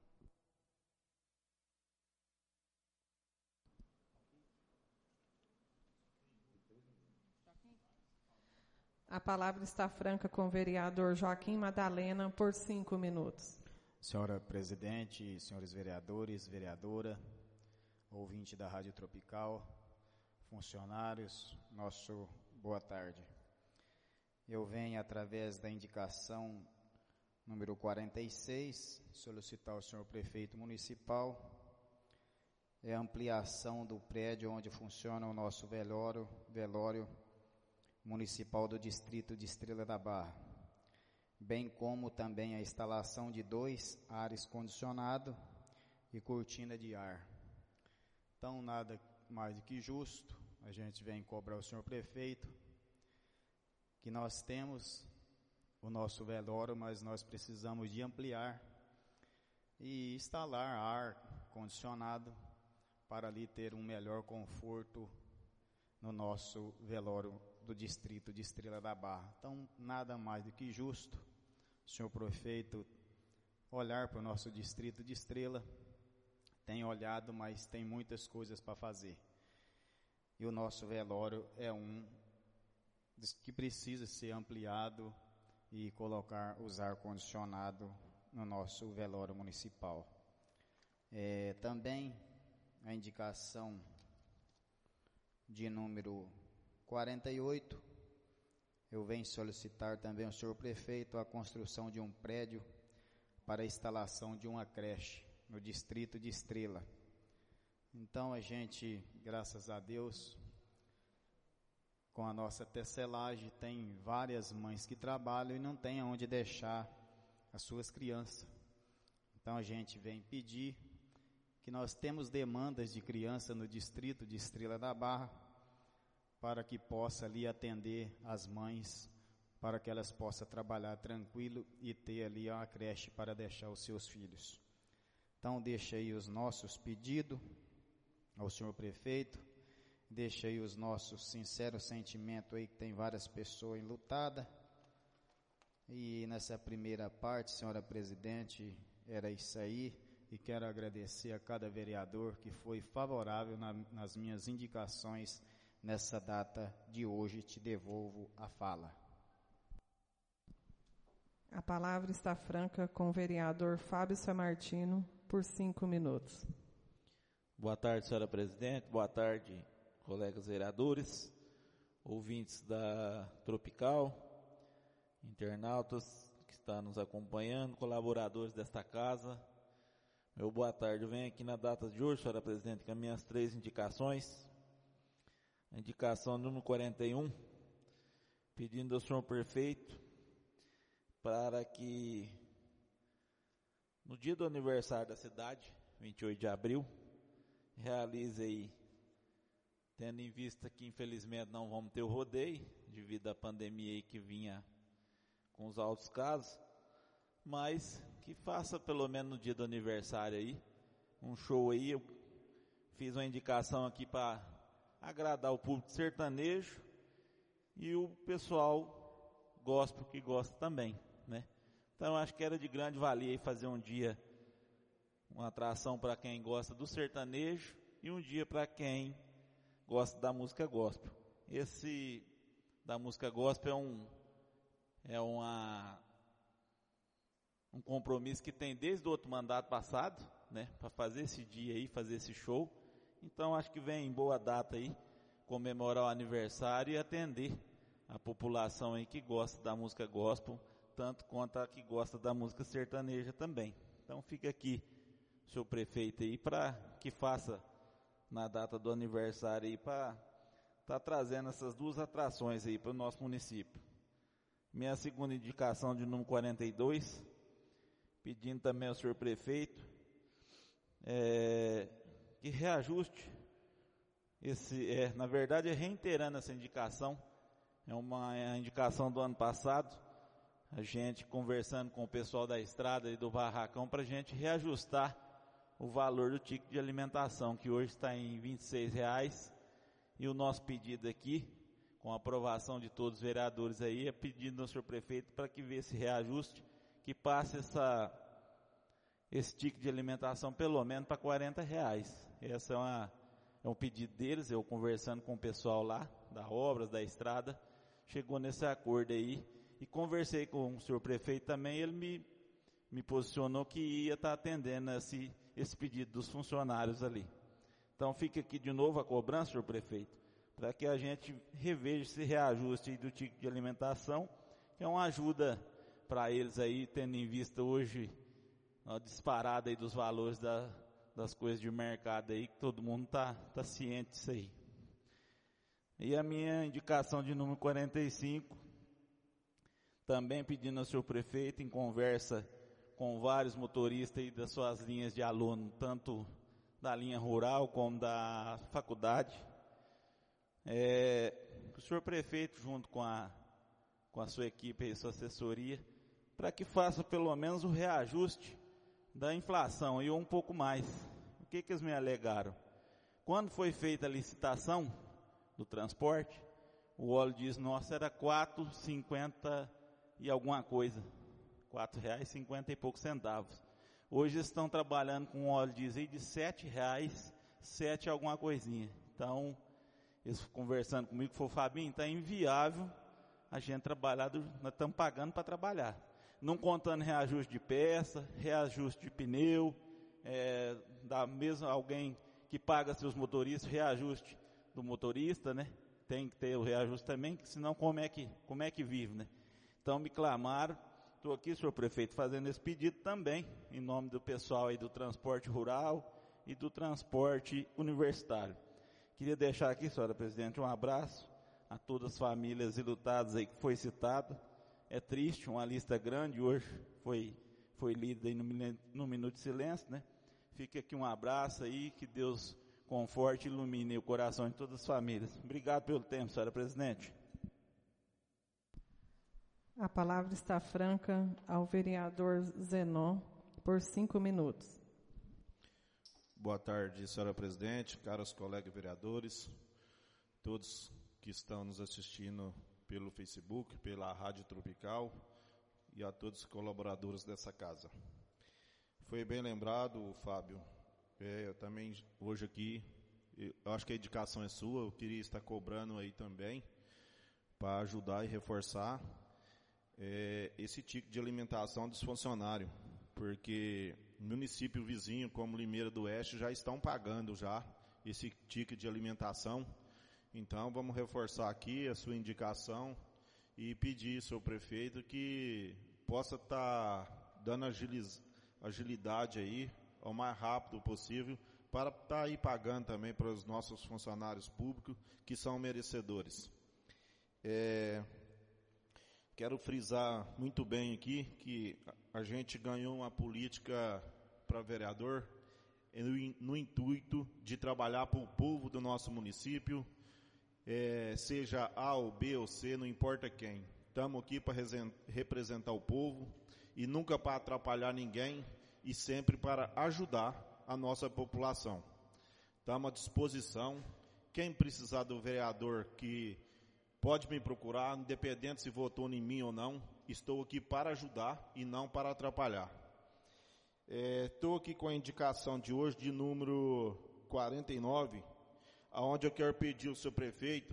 A palavra está franca com o vereador Joaquim Madalena por 5 minutos. Senhora presidente, senhores vereadores, vereadora, ouvinte da Rádio Tropical, funcionários, nosso boa tarde. Eu venho através da indicação número 46, solicitar ao senhor prefeito municipal a ampliação do prédio onde funciona o nosso velório municipal do distrito de Estrela da Barra, bem como também a instalação de 2 ares condicionados e cortina de ar. Então, nada mais do que justo, a gente vem cobrar ao senhor prefeito que nós temos o nosso velório, mas nós precisamos de ampliar e instalar ar-condicionado para ali ter um melhor conforto no nosso velório do distrito de Estrela da Barra. Então, nada mais do que justo, senhor prefeito, olhar para o nosso distrito de Estrela. Tem olhado, mas tem muitas coisas para fazer. E o nosso velório é um que precisa ser ampliado e colocar os ar-condicionado no nosso velório municipal. Também a indicação de número 48, eu venho solicitar também ao senhor prefeito a construção de um prédio para a instalação de uma creche no distrito de Estrela. Então a gente, graças a Deus, com a nossa tecelagem, tem várias mães que trabalham e não tem onde deixar as suas crianças. Então a gente vem pedir que nós temos demandas de criança no distrito de Estrela da Barra, para que possa ali atender as mães, para que elas possam trabalhar tranquilo e ter ali uma creche para deixar os seus filhos. Então deixa aí os nossos pedidos ao senhor prefeito, deixa aí os nossos sinceros sentimentos aí, que tem várias pessoas enlutadas. E nessa primeira parte, senhora presidente, era isso aí, e quero agradecer a cada vereador que foi favorável nas minhas indicações nessa data de hoje. Te devolvo a fala. A palavra está franca com o vereador Fábio Samartino, por 5 minutos. Boa tarde, senhora presidente, boa tarde, colegas vereadores, ouvintes da Tropical, internautas que estão nos acompanhando, colaboradores desta casa. Meu boa tarde. Eu venho aqui na data de hoje, senhora presidente, com as minhas 3 indicações. A indicação número 41, pedindo ao senhor prefeito para que no dia do aniversário da cidade, 28 de abril, realize aí, tendo em vista que infelizmente não vamos ter o rodeio, devido à pandemia aí que vinha com os altos casos, mas que faça pelo menos no dia do aniversário aí, um show aí. Eu fiz uma indicação aqui para agradar o público sertanejo e o pessoal gospel que gosta também, né? Então acho que era de grande valia aí fazer um dia, uma atração para quem gosta do sertanejo e um dia para quem gosta da música gospel. Esse da música gospel é um compromisso que tem desde o outro mandato passado, né, para fazer esse dia aí, fazer esse show. Então acho que vem em boa data aí, comemorar o aniversário e atender a população aí que gosta da música gospel, tanto quanto a que gosta da música sertaneja também. Então fica aqui, senhor prefeito aí, para que faça na data do aniversário aí, para estar trazendo essas 2 atrações aí para o nosso município. Minha segunda indicação de número 42, pedindo também ao senhor prefeito que reajuste na verdade reiterando essa indicação, é uma indicação do ano passado, a gente conversando com o pessoal da estrada e do barracão, para a gente reajustar o valor do ticket de alimentação, que hoje está em R$ 26, e o nosso pedido aqui, com a aprovação de todos os vereadores aí, é pedindo ao senhor prefeito para que veja esse reajuste, que passe esse ticket de alimentação pelo menos para R$ 40. Essa é um pedido deles. Eu conversando com o pessoal lá, da obras, da estrada, chegou nesse acordo aí, e conversei com o senhor prefeito também. Ele me posicionou que ia estar atendendo esse pedido dos funcionários ali. Então fica aqui de novo a cobrança, senhor prefeito, para que a gente reveja esse reajuste aí do ticket de alimentação, que é uma ajuda para eles aí, tendo em vista hoje a disparada aí dos valores das coisas de mercado aí, que todo mundo tá ciente disso aí. E a minha indicação de número 45, também pedindo ao senhor prefeito, em conversa com vários motoristas aí das suas linhas de aluno, tanto da linha rural como da faculdade, o senhor prefeito, junto com a sua equipe e sua assessoria, para que faça pelo menos o reajuste da inflação e um pouco mais. O que eles me alegaram? Quando foi feita a licitação do transporte, o óleo diesel nosso era R$ 4,50 e alguma coisa, R$ 4,50 e poucos centavos. Hoje estão trabalhando com óleo diesel de R$ 7,00, 7 alguma coisinha. Então, eles conversando comigo, falou: Fabinho, está inviável a gente trabalhar, nós estamos pagando para trabalhar, não contando reajuste de peça, reajuste de pneu, dá mesmo alguém que paga seus motoristas, reajuste do motorista, né? tem que ter o reajuste também, senão como é que vive, né? Então me clamaram, estou aqui, senhor prefeito, fazendo esse pedido também, em nome do pessoal aí do transporte rural e do transporte universitário. Queria deixar aqui, senhora presidente, um abraço a todas as famílias enlutadas aí que foi citado. É triste, uma lista grande hoje foi lida aí no minuto de silêncio, né? Fica aqui um abraço aí, que Deus conforte e ilumine o coração de todas as famílias. Obrigado pelo tempo, senhora presidente. A palavra está franca ao vereador Zenon, por 5 minutos. Boa tarde, senhora presidente, caros colegas vereadores, todos que estão nos assistindo pelo Facebook, pela Rádio Tropical e a todos os colaboradores dessa casa. Foi bem lembrado, Fábio, eu também hoje aqui, eu acho que a indicação é sua, eu queria estar cobrando aí também, para ajudar e reforçar esse tipo de alimentação dos funcionários, porque município vizinho como Limeira do Oeste já estão pagando já esse ticket de alimentação. Então vamos reforçar aqui a sua indicação e pedir, senhor prefeito, que possa estar dando agilidade aí ao mais rápido possível para estar aí pagando também para os nossos funcionários públicos que são merecedores. Quero frisar muito bem aqui que a gente ganhou uma política para vereador no intuito de trabalhar para o povo do nosso município, seja A ou B ou C, não importa quem. Estamos aqui para representar o povo e nunca para atrapalhar ninguém e sempre para ajudar a nossa população. Estamos à disposição. Quem precisar do vereador que pode me procurar, independente se votou em mim ou não, estou aqui para ajudar e não para atrapalhar. Estou aqui com a indicação de hoje de número 49, onde eu quero pedir ao seu prefeito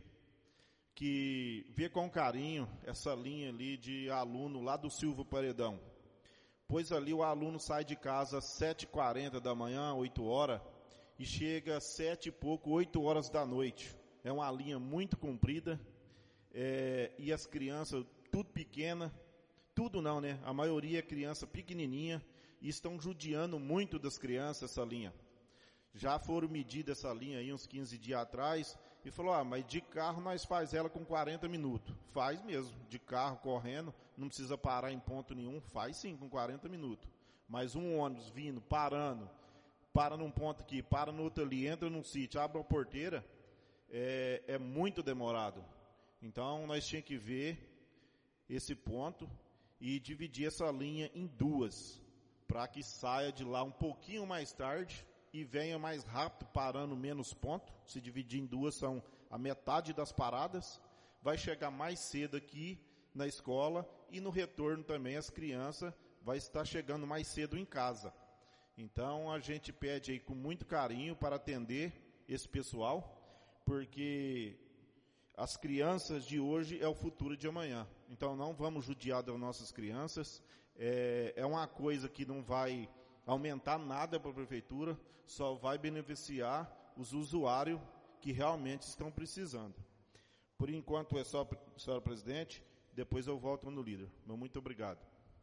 que vê com carinho essa linha ali de aluno lá do Silvio Paredão. Pois ali o aluno sai de casa às 7h40 da manhã, 8 horas, e chega às 7 e pouco, 8 horas da noite. É uma linha muito comprida, e as crianças, tudo pequena, tudo não, né? A maioria é criança pequenininha, e estão judiando muito das crianças essa linha. Já foram medir essa linha aí uns 15 dias atrás, e falou, mas de carro nós faz ela com 40 minutos. Faz mesmo, de carro correndo, não precisa parar em ponto nenhum, faz sim, com 40 minutos. Mas um ônibus vindo, parando, para num ponto aqui, para no outro ali, entra num sítio, abre a porteira, é muito demorado. Então nós tínhamos que ver esse ponto e dividir essa linha em duas, para que saia de lá um pouquinho mais tarde e venha mais rápido, parando menos ponto. Se dividir em duas, são a metade das paradas. Vai chegar mais cedo aqui na escola e no retorno também as crianças vai estar chegando mais cedo em casa. Então a gente pede aí com muito carinho para atender esse pessoal, porque as crianças de hoje é o futuro de amanhã. Então não vamos judiar das nossas crianças. É uma coisa que não vai aumentar nada para a prefeitura, só vai beneficiar os usuários que realmente estão precisando. Por enquanto é só, senhora presidente, depois eu volto no líder. Muito obrigado.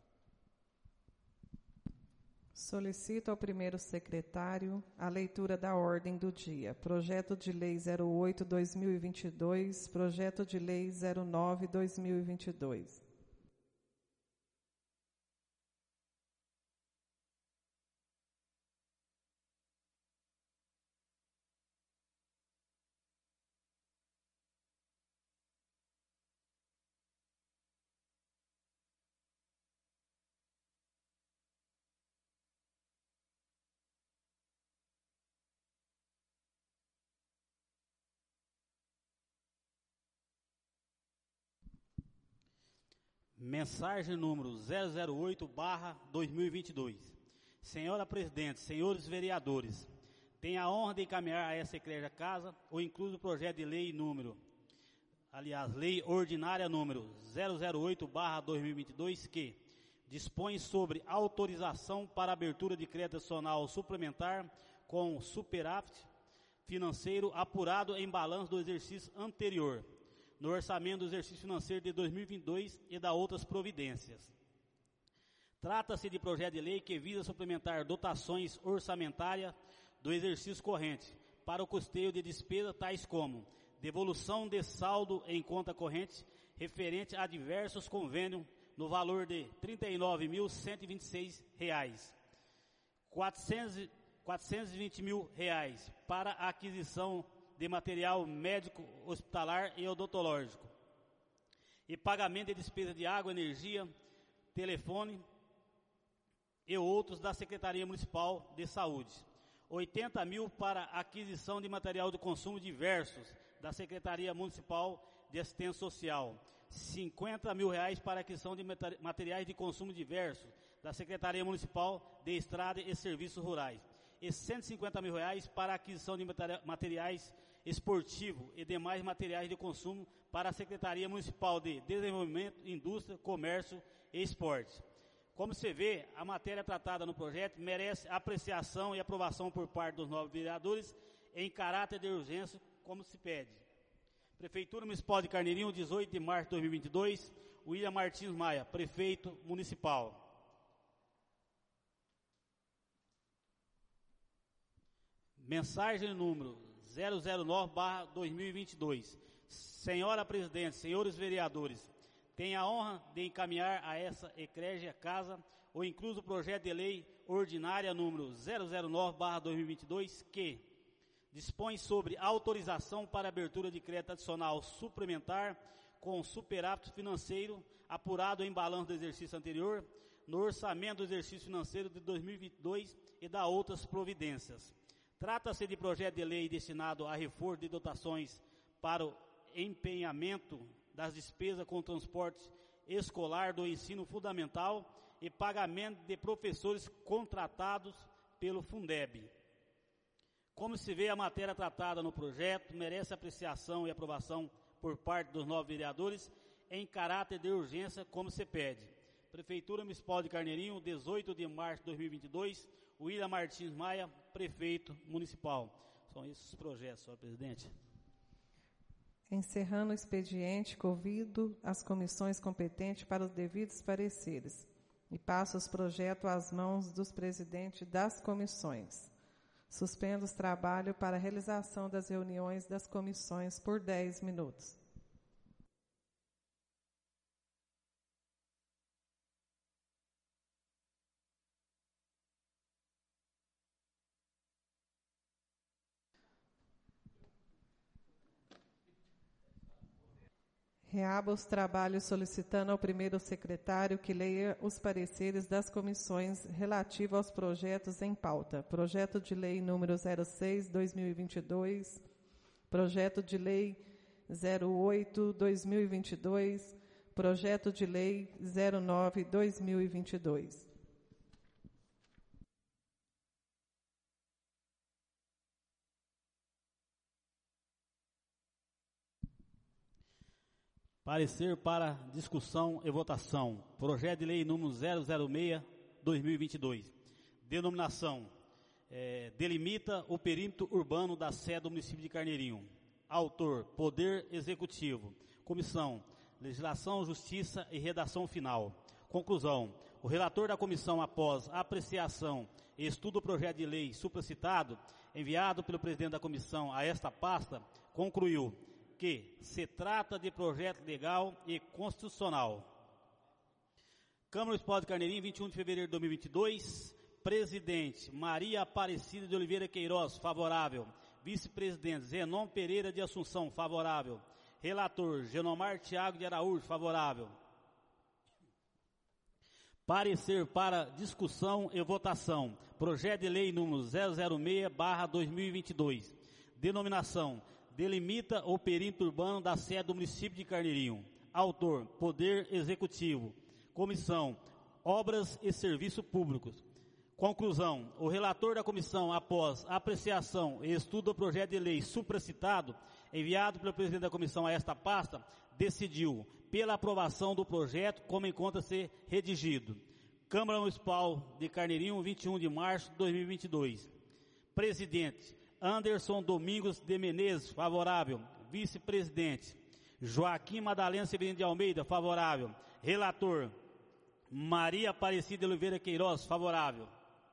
Solicito ao primeiro secretário a leitura da ordem do dia. Projeto de Lei 08/2022, Projeto de Lei 09/2022. Mensagem número 008/2022. Senhora Presidente, senhores vereadores, tenho a honra de encaminhar a essa eclésia casa o incluso projeto de lei lei ordinária número 008/2022, que dispõe sobre autorização para abertura de crédito adicional suplementar com superávit financeiro apurado em balanço do exercício anterior, no orçamento do exercício financeiro de 2022 e da outras providências. Trata-se de projeto de lei que visa suplementar dotações orçamentárias do exercício corrente para o custeio de despesas tais como devolução de saldo em conta corrente referente a diversos convênios no valor de R$ 39.126, R$ 420 mil para a aquisição de material médico, hospitalar e odontológico, e pagamento de despesas de água, energia, telefone e outros da Secretaria Municipal de Saúde. 80 mil para aquisição de material de consumo diversos da Secretaria Municipal de Assistência Social. 50 mil reais para aquisição de materiais de consumo diversos da Secretaria Municipal de Estrada e Serviços Rurais. E 150 mil reais para aquisição de materiais esportivos e demais materiais de consumo para a Secretaria Municipal de Desenvolvimento, Indústria, Comércio e Esportes. Como se vê, a matéria tratada no projeto merece apreciação e aprovação por parte dos novos vereadores em caráter de urgência, como se pede. Prefeitura Municipal de Carneirinho, 18 de março de 2022, William Martins Maia, Prefeito Municipal. Mensagem número 009/2022. Senhora Presidente, senhores vereadores, tenho a honra de encaminhar a essa eclésia casa o incluso projeto de lei ordinária número 009/2022, que dispõe sobre autorização para abertura de crédito adicional suplementar com superávit financeiro apurado em balanço do exercício anterior, no orçamento do exercício financeiro de 2022 e da outras providências. Trata-se de projeto de lei destinado a reforço de dotações para o empenhamento das despesas com transporte escolar do ensino fundamental e pagamento de professores contratados pelo Fundeb. Como se vê, a matéria tratada no projeto merece apreciação e aprovação por parte dos novos vereadores em caráter de urgência, como se pede. Prefeitura Municipal de Carneirinho, 18 de março de 2022, William Martins Maia, Prefeito Municipal. São esses os projetos, senhor presidente. Encerrando o expediente, convido as comissões competentes para os devidos pareceres e passo os projetos às mãos dos presidentes das comissões. Suspendo os trabalhos para a realização das reuniões das comissões por 10 minutos. Reaba os trabalhos solicitando ao primeiro secretário que leia os pareceres das comissões relativos aos projetos em pauta. Projeto de lei número 06/2022, projeto de lei 08/2022, projeto de lei 09/2022. Parecer para discussão e votação. Projeto de lei número 006/2022. Denominação. Delimita o perímetro urbano da sede do município de Carneirinho. Autor, Poder Executivo. Comissão, Legislação, Justiça e Redação Final. Conclusão. O relator da comissão, após apreciação e estudo do projeto de lei supracitado, enviado pelo presidente da comissão a esta pasta, concluiu que se trata de projeto legal e constitucional. Câmara Municipal de Carneirinho, 21 de fevereiro de 2022. Presidente, Maria Aparecida de Oliveira Queiroz, favorável. Vice-presidente, Zenon Pereira de Assunção, favorável. Relator, Genomar Thiago de Araújo, favorável. Parecer para discussão e votação. Projeto de lei número 006/2022. Denominação. Delimita o perímetro urbano da sede do município de Carneirinho. Autor, Poder Executivo. Comissão, Obras e Serviços Públicos. Conclusão, o relator da comissão, após apreciação e estudo do projeto de lei supracitado, enviado pelo presidente da comissão a esta pasta, decidiu pela aprovação do projeto como encontra-se redigido. Câmara Municipal de Carneirinho, 21 de março de 2022. Presidente, Anderson Domingos de Menezes, favorável. Vice-presidente, Joaquim Madalena Severino de Almeida, favorável. Relator, Maria Aparecida de Oliveira Queiroz, favorável.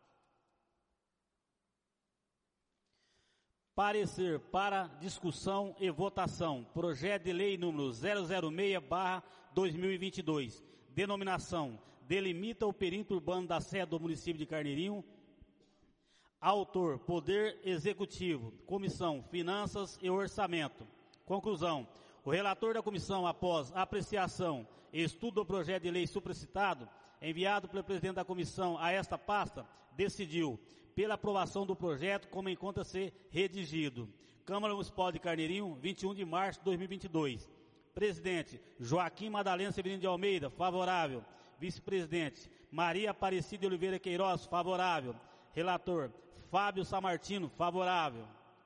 Parecer para discussão e votação. Projeto de lei número 006/2022. Denominação: delimita o perímetro urbano da sede do município de Carneirinho. Autor: Poder Executivo. Comissão: Finanças e Orçamento. Conclusão: o relator da comissão, após apreciação e estudo do projeto de lei supracitado, enviado pelo presidente da comissão a esta pasta, decidiu pela aprovação do projeto como encontra-se redigido. Câmara Municipal de Carneirinho, 21 de março de 2022. Presidente, Joaquim Madalena Severino de Almeida, favorável. Vice-presidente, Maria Aparecida de Oliveira Queiroz, favorável. Relator, Fábio Samartino, favorável.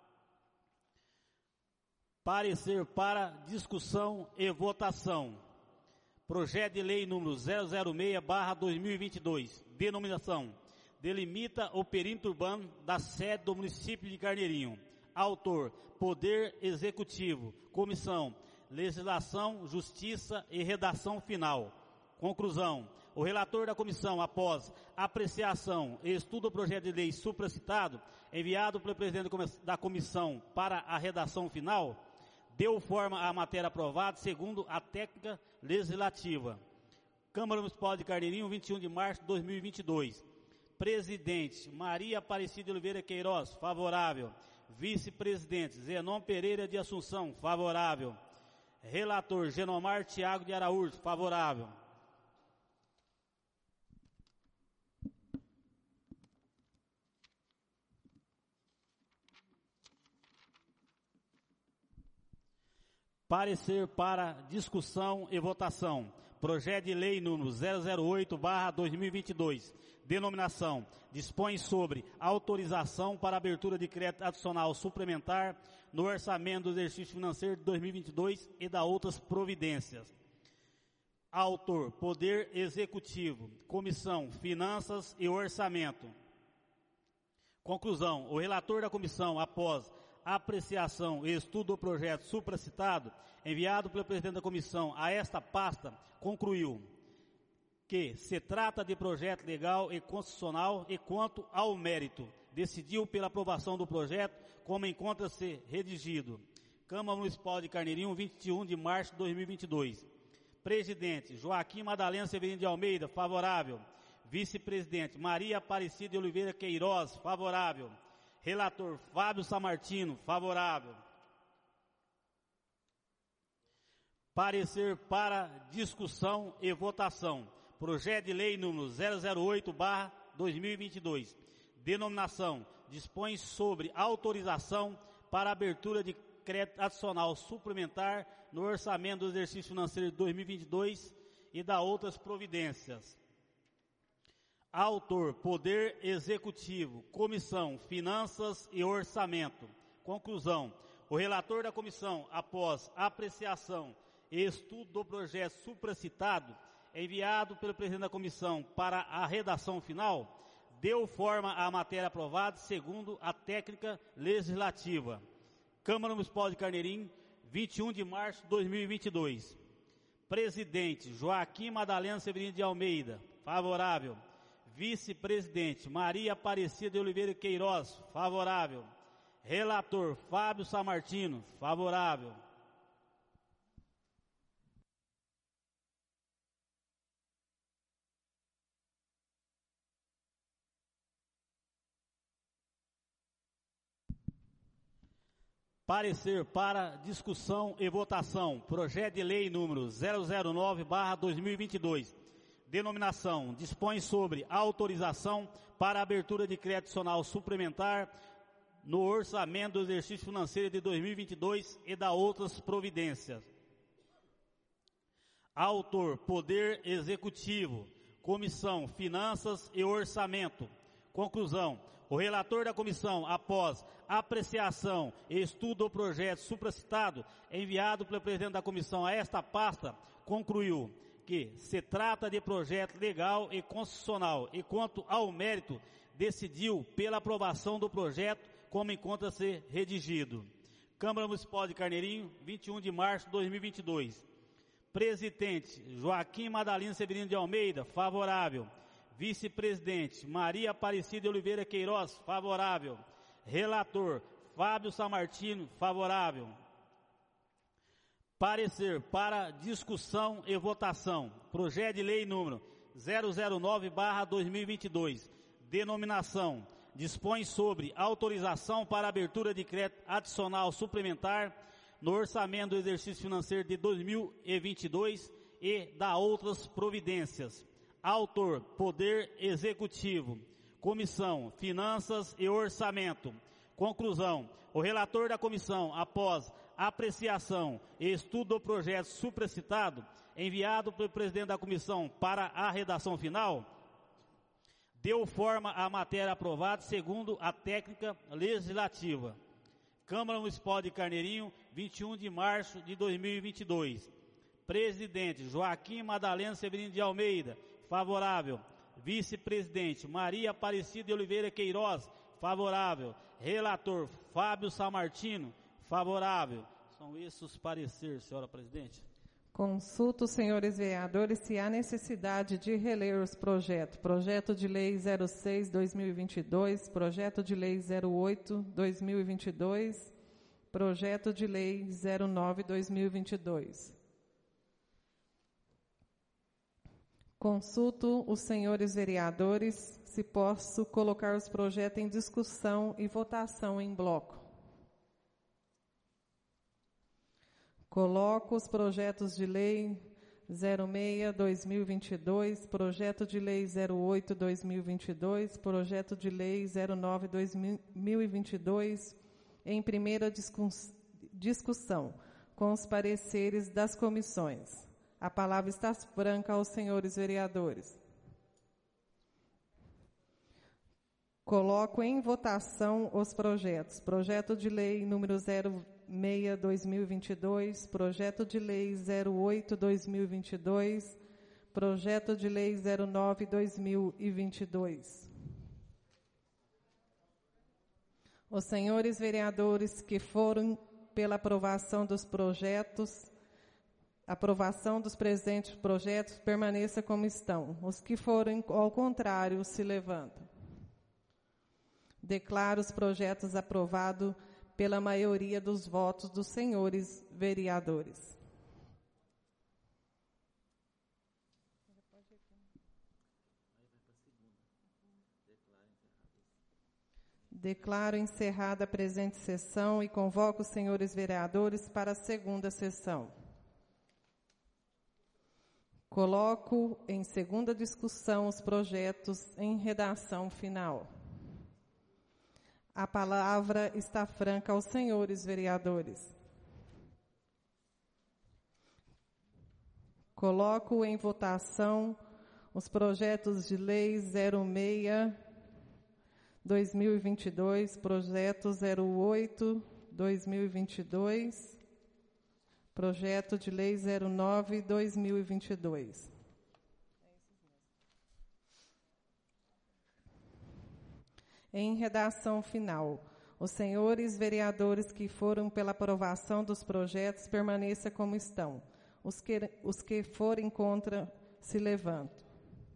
Parecer para discussão e votação. Projeto de lei número 006/2022. Denominação: delimita o perímetro urbano da sede do município de Carneirinho. Autor: Poder Executivo. Comissão: Legislação, Justiça e Redação Final. Conclusão: o relator da comissão, após apreciação e estudo do projeto de lei supracitado, enviado pelo presidente da comissão para a redação final, deu forma à matéria aprovada segundo a técnica legislativa. Câmara Municipal de Carneirinho, 21 de março de 2022. Presidente, Maria Aparecida de Oliveira Queiroz, favorável. Vice-presidente, Zenon Pereira de Assunção, favorável. Relator, Genomar Thiago de Araújo, favorável. Parecer para discussão e votação. Projeto de lei número 008/2022. Denominação: dispõe sobre autorização para abertura de crédito adicional suplementar no orçamento do exercício financeiro de 2022 e da outras providências. Autor: Poder Executivo. Comissão: Finanças e Orçamento. Conclusão: o relator da comissão, após apreciação e estudo do projeto supracitado, enviado pelo presidente da comissão a esta pasta, concluiu que se trata de projeto legal e constitucional e, quanto ao mérito, decidiu pela aprovação do projeto como encontra-se redigido. Câmara Municipal de Carneirinho, 21 de março de 2022. Presidente, Joaquim Madalena Severino de Almeida, favorável. Vice-presidente, Maria Aparecida de Oliveira Queiroz, favorável. Relator, Fábio Samartino, favorável. Parecer para discussão e votação. Projeto de lei número 008/2022. Denominação: dispõe sobre autorização para abertura de crédito adicional suplementar no orçamento do exercício financeiro de 2022 e da outras providências. Autor: Poder Executivo. Comissão: Finanças e Orçamento. Conclusão: o relator da comissão, após apreciação e estudo do projeto supracitado, enviado pelo presidente da comissão para a redação final, deu forma à matéria aprovada segundo a técnica legislativa. Câmara Municipal de Carneirinho, 21 de março de 2022. Presidente, Joaquim Madalena Severino de Almeida, favorável. Vice-presidente, Maria Aparecida de Oliveira Queiroz, favorável. Relator, Fábio Samartino, favorável. Parecer para discussão e votação. Projeto de lei número 009/2022. Denominação: dispõe sobre autorização para abertura de crédito adicional suplementar no orçamento do exercício financeiro de 2022 e da outras providências. Autor: Poder Executivo. Comissão: Finanças e Orçamento. Conclusão: o relator da comissão, após apreciação e estudo do projeto supracitado, enviado pelo presidente da comissão a esta pasta, concluiu que se trata de projeto legal e constitucional e, quanto ao mérito, decidiu pela aprovação do projeto como encontra-se redigido. Câmara Municipal de Carneirinho, 21 de março de 2022. Presidente, Joaquim Madalino Severino de Almeida, favorável. Vice-presidente, Maria Aparecida de Oliveira Queiroz, favorável. Relator, Fábio Samartino, favorável. Parecer para discussão e votação. Projeto de lei número 009/2022. Denominação. Dispõe sobre autorização para abertura de crédito adicional suplementar no orçamento do exercício financeiro de 2022 e da outras providências. Autor, Poder Executivo. Comissão, Finanças e Orçamento. Conclusão, o relator da comissão, após apreciação e estudo do projeto supracitado, enviado pelo presidente da comissão para a redação final, deu forma à matéria aprovada segundo a técnica legislativa. Câmara Municipal de Carneirinho, 21 de março de 2022. Presidente, Joaquim Madaleno Severino de Almeida, favorável. Vice-presidente, Maria Aparecida de Oliveira Queiroz, favorável. Relator, Fábio Samartino, favorável. São esses os pareceres, senhora presidente. Consulto os senhores vereadores se há necessidade de reler os projetos. Projeto de Lei 06/2022, Projeto de Lei 08/2022, Projeto de Lei 09/2022. Consulto os senhores vereadores se posso colocar os projetos em discussão e votação em bloco. Coloco os projetos de lei 06/2022, projeto de lei 08/2022, projeto de lei 09/2022 em primeira discussão, com os pareceres das comissões. A palavra está franca aos senhores vereadores. Coloco em votação os projetos. Projeto de lei número 06/2022, projeto de lei 08/2022, projeto de lei 09/2022. Os senhores vereadores que foram pela aprovação dos projetos, aprovação dos presentes projetos, permaneça como estão. Os que forem ao contrário, se levantam. Declaro os projetos aprovados pela maioria dos votos dos senhores vereadores. Declaro encerrada a presente sessão e convoco os senhores vereadores para a segunda sessão. Coloco em segunda discussão os projetos em redação final. A palavra está franca aos senhores vereadores. Coloco em votação os projetos de lei 06/2022, projeto 08/2022, projeto de lei 09/2022. Em redação final, os senhores vereadores que foram pela aprovação dos projetos permaneçam como estão. Os que forem contra, se levantam.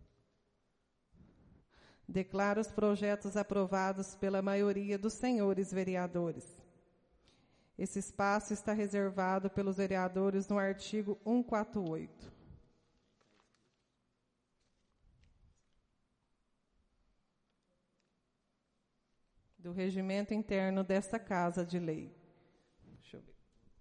Declaro os projetos aprovados pela maioria dos senhores vereadores. Esse espaço está reservado pelos vereadores no artigo 148. Do regimento interno desta Casa de Lei. Deixa eu ver.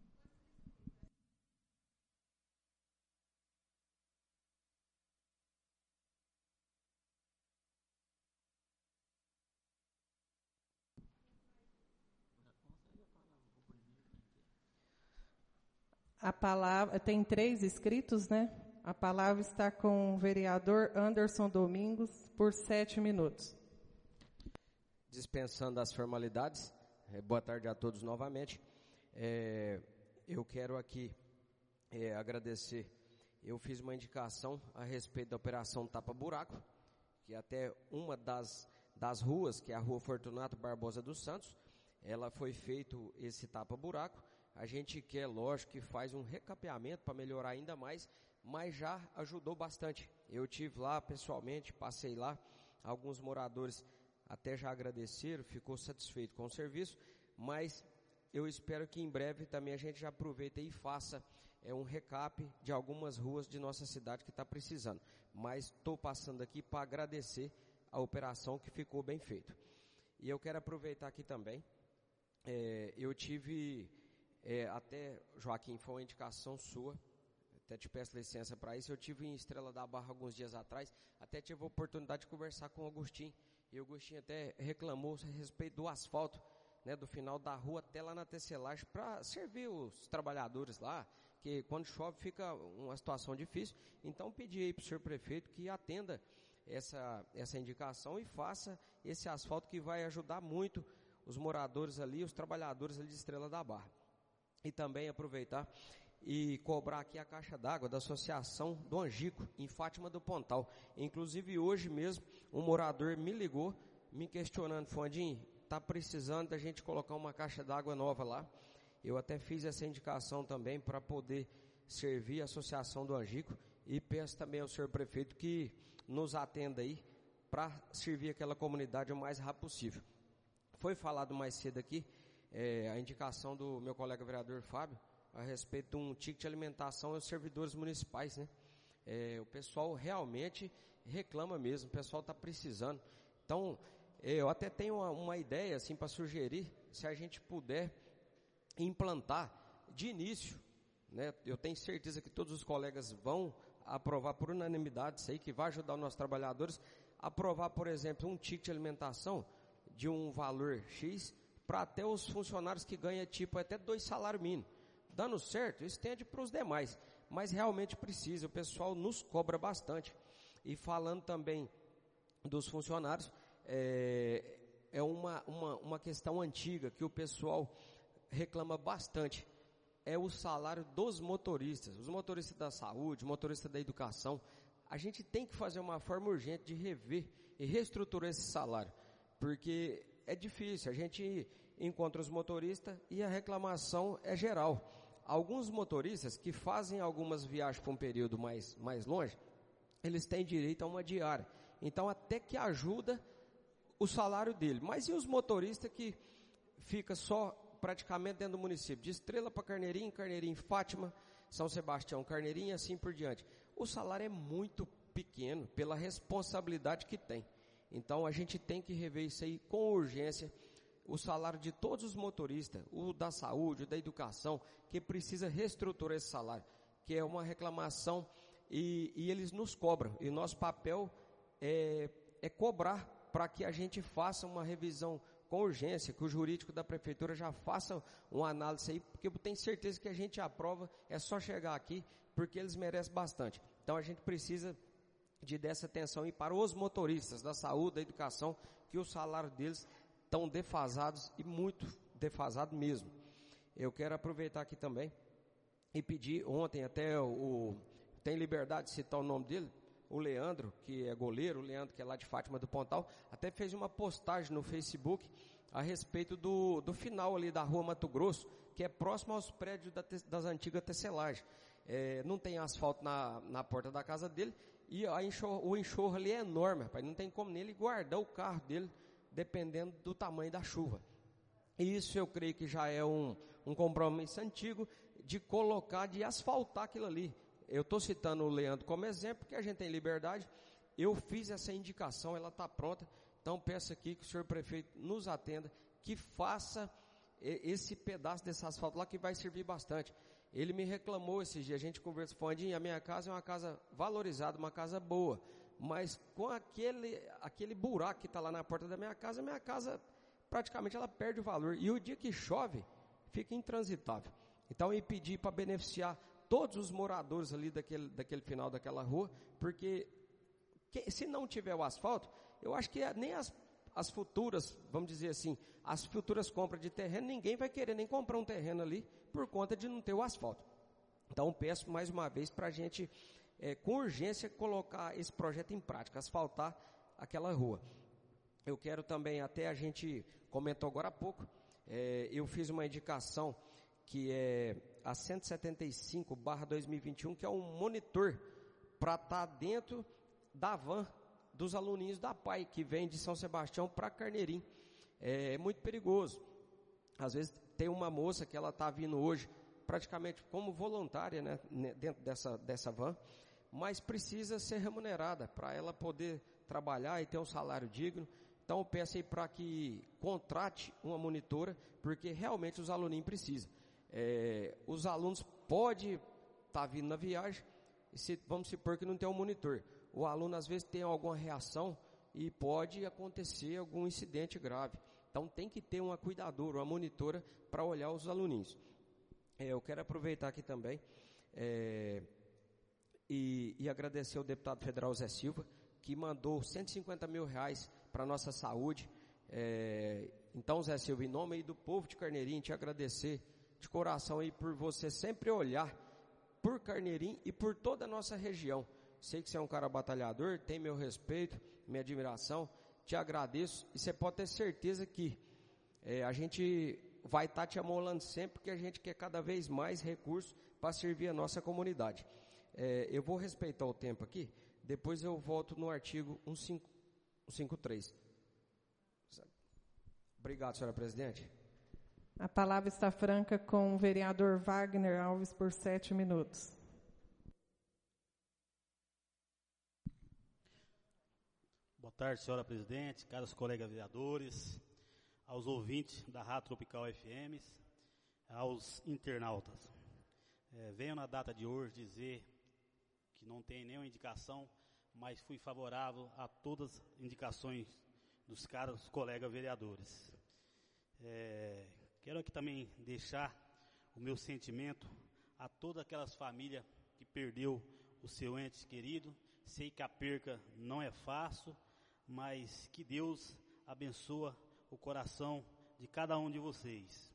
A palavra, tem 3 inscritos, né? A palavra está com o vereador Anderson Domingos por 7 minutos. Dispensando as formalidades, boa tarde a todos novamente. Eu quero aqui agradecer. Eu fiz uma indicação a respeito da operação Tapa Buraco, que até uma das ruas, que é a Rua Fortunato Barbosa dos Santos, ela foi feito esse tapa-buraco. A gente quer, lógico, que faz um recapeamento para melhorar ainda mais, mas já ajudou bastante. Eu tive lá pessoalmente, passei lá, alguns moradores até já agradeceram, ficou satisfeito com o serviço, mas eu espero que em breve também a gente já aproveite e faça um recap de algumas ruas de nossa cidade que está precisando. Mas estou passando aqui para agradecer a operação que ficou bem feita. E eu quero aproveitar aqui também, eu tive, até, Joaquim, foi uma indicação sua, até te peço licença para isso, eu tive em Estrela da Barra alguns dias atrás, até tive a oportunidade de conversar com o Agostinho, e o Agostinho até reclamou a respeito do asfalto, né, do final da rua até lá na tecelagem, para servir os trabalhadores lá, que quando chove fica uma situação difícil. Então pedi aí para o senhor prefeito que atenda essa indicação e faça esse asfalto que vai ajudar muito os moradores ali, os trabalhadores ali de Estrela da Barra. E também aproveitar e cobrar aqui a caixa d'água da Associação do Angico, em Fátima do Pontal. Inclusive hoje mesmo, um morador me ligou, me questionando, Fandinho, está precisando da gente colocar uma caixa d'água nova lá. Eu até fiz essa indicação também para poder servir a Associação do Angico e peço também ao senhor prefeito que nos atenda aí para servir aquela comunidade o mais rápido possível. Foi falado mais cedo aqui, a indicação do meu colega vereador Fábio, a respeito de um ticket de alimentação aos servidores municipais, né? O pessoal realmente reclama mesmo, o pessoal está precisando. Então, eu até tenho uma ideia assim para sugerir, se a gente puder implantar de início, né? Eu tenho certeza que todos os colegas vão aprovar por unanimidade isso aí, que vai ajudar os nossos trabalhadores, aprovar, por exemplo, um ticket de alimentação de um valor X para até os funcionários que ganham tipo até 2 salários mínimos. Dando certo, estende para os demais, mas realmente precisa, o pessoal nos cobra bastante. E falando também dos funcionários, é uma questão antiga que o pessoal reclama bastante, é o salário dos motoristas, os motoristas da saúde, motoristas da educação. A gente tem que fazer uma forma urgente de rever e reestruturar esse salário, porque é difícil, a gente encontra os motoristas e a reclamação é geral. Alguns motoristas que fazem algumas viagens para um período mais longe, eles têm direito a uma diária, então até que ajuda o salário dele. Mas e os motoristas que fica só praticamente dentro do município, de Estrela para Carneirinho, Carneirinho, Fátima, São Sebastião, Carneirinho e assim por diante? O salário é muito pequeno pela responsabilidade que tem. Então a gente tem que rever isso aí com urgência, o salário de todos os motoristas, o da saúde, o da educação, que precisa reestruturar esse salário, que é uma reclamação e eles nos cobram, e nosso papel é cobrar para que a gente faça uma revisão com urgência, que o jurídico da prefeitura já faça uma análise aí, porque eu tenho certeza que a gente aprova, é só chegar aqui, porque eles merecem bastante. Então a gente precisa dessa atenção e para os motoristas da saúde, da educação, que o salário deles estão defasados e muito defasado mesmo. Eu quero aproveitar aqui também e pedir, ontem até tem liberdade de citar o nome dele, o Leandro, que é goleiro, o Leandro que é lá de Fátima do Pontal, até fez uma postagem no Facebook a respeito do final ali da rua Mato Grosso, que é próximo aos prédios das antigas tecelagens. Não tem asfalto na porta da casa dele, e o enxurro ali é enorme, rapaz, não tem como nele guardar o carro dele, dependendo do tamanho da chuva. E isso eu creio que já é um compromisso antigo de asfaltar aquilo ali. Eu estou citando o Leandro como exemplo, porque a gente tem liberdade. Eu fiz essa indicação, ela está pronta. Então peço aqui que o senhor prefeito nos atenda, que faça esse pedaço desse asfalto lá, que vai servir bastante. Ele me reclamou esses dias, a gente conversou, Fandinho, a minha casa é uma casa valorizada, uma casa boa, mas com aquele buraco que está lá na porta da minha casa praticamente ela perde o valor, e o dia que chove, fica intransitável. Então eu pedi para beneficiar todos os moradores ali daquele final daquela rua, porque se não tiver o asfalto, eu acho que nem as futuras, vamos dizer assim, as futuras compras de terreno, ninguém vai querer nem comprar um terreno ali, por conta de não ter o asfalto. Então peço mais uma vez para a gente, com urgência, colocar esse projeto em prática, asfaltar aquela rua. Eu quero também, até a gente comentou agora há pouco, eu fiz uma indicação que é a 175/2021, que é um monitor para estar dentro da van dos aluninhos da PAI, que vem de São Sebastião para Carneirinho. É muito perigoso. Às vezes tem uma moça que ela está vindo hoje praticamente como voluntária, né, dentro dessa van, mas precisa ser remunerada para ela poder trabalhar e ter um salário digno. Então eu peço aí para que contrate uma monitora, porque realmente os aluninhos precisam. Os alunos podem estar vindo na viagem, e vamos supor que não tem um monitor. O aluno às vezes tem alguma reação e pode acontecer algum incidente grave. Então tem que ter uma cuidadora, uma monitora para olhar os aluninhos. Eu quero aproveitar aqui também e agradecer ao deputado federal Zé Silva, que mandou R$150 mil para a nossa saúde. Então, Zé Silva, em nome aí do povo de Carneirinho, te agradecer de coração aí por você sempre olhar por Carneirinho e por toda a nossa região. Sei que você é um cara batalhador, tem meu respeito, minha admiração, te agradeço e você pode ter certeza que a gente vai estar te amolando sempre, porque a gente quer cada vez mais recursos para servir a nossa comunidade. Eu vou respeitar o tempo aqui, depois eu volto no artigo 153. Obrigado, senhora presidente. A palavra está franca com o vereador Wagner Alves por 7 minutos. Boa tarde, senhora presidente, caros colegas vereadores, aos ouvintes da Rádio Tropical FM, aos internautas. Venho na data de hoje dizer que não tem nenhuma indicação, mas fui favorável a todas as indicações dos caros colegas vereadores. Quero aqui também deixar o meu sentimento a todas aquelas famílias que perdeu o seu ente querido. Sei que a perca não é fácil, mas que Deus abençoe o coração de cada um de vocês.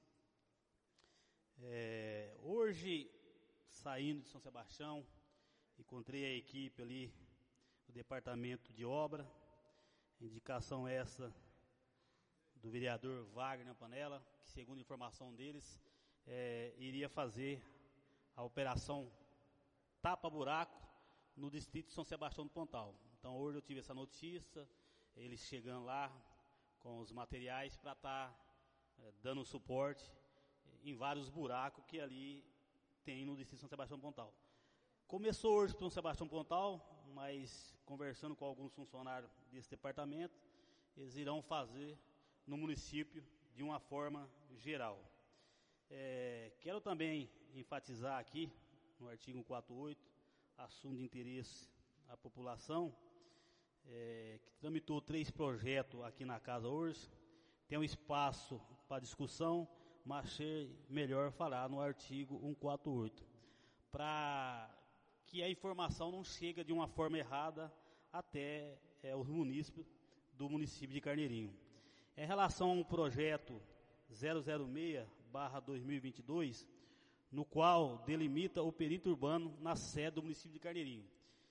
Hoje, saindo de São Sebastião, encontrei a equipe ali do departamento de obra, indicação essa do vereador Wagner Panella, que segundo a informação deles, iria fazer a operação tapa-buraco no distrito de São Sebastião do Pontal. Então hoje eu tive essa notícia, eles chegando lá com os materiais para estar dando suporte em vários buracos que ali tem no distrito de São Sebastião do Pontal. Começou hoje para São Sebastião do Pontal, mas conversando com alguns funcionários desse departamento, eles irão fazer no município de uma forma geral. Quero também enfatizar aqui, no artigo 148, assunto de interesse à população, que tramitou 3 projetos aqui na casa hoje. Tem um espaço para discussão, mas achei melhor falar no artigo 148, para que a informação não chegue de uma forma errada até os munícipes do município de Carneirinho. Em relação ao projeto 006/2022, no qual delimita o perímetro urbano na sede do município de Carneirinho.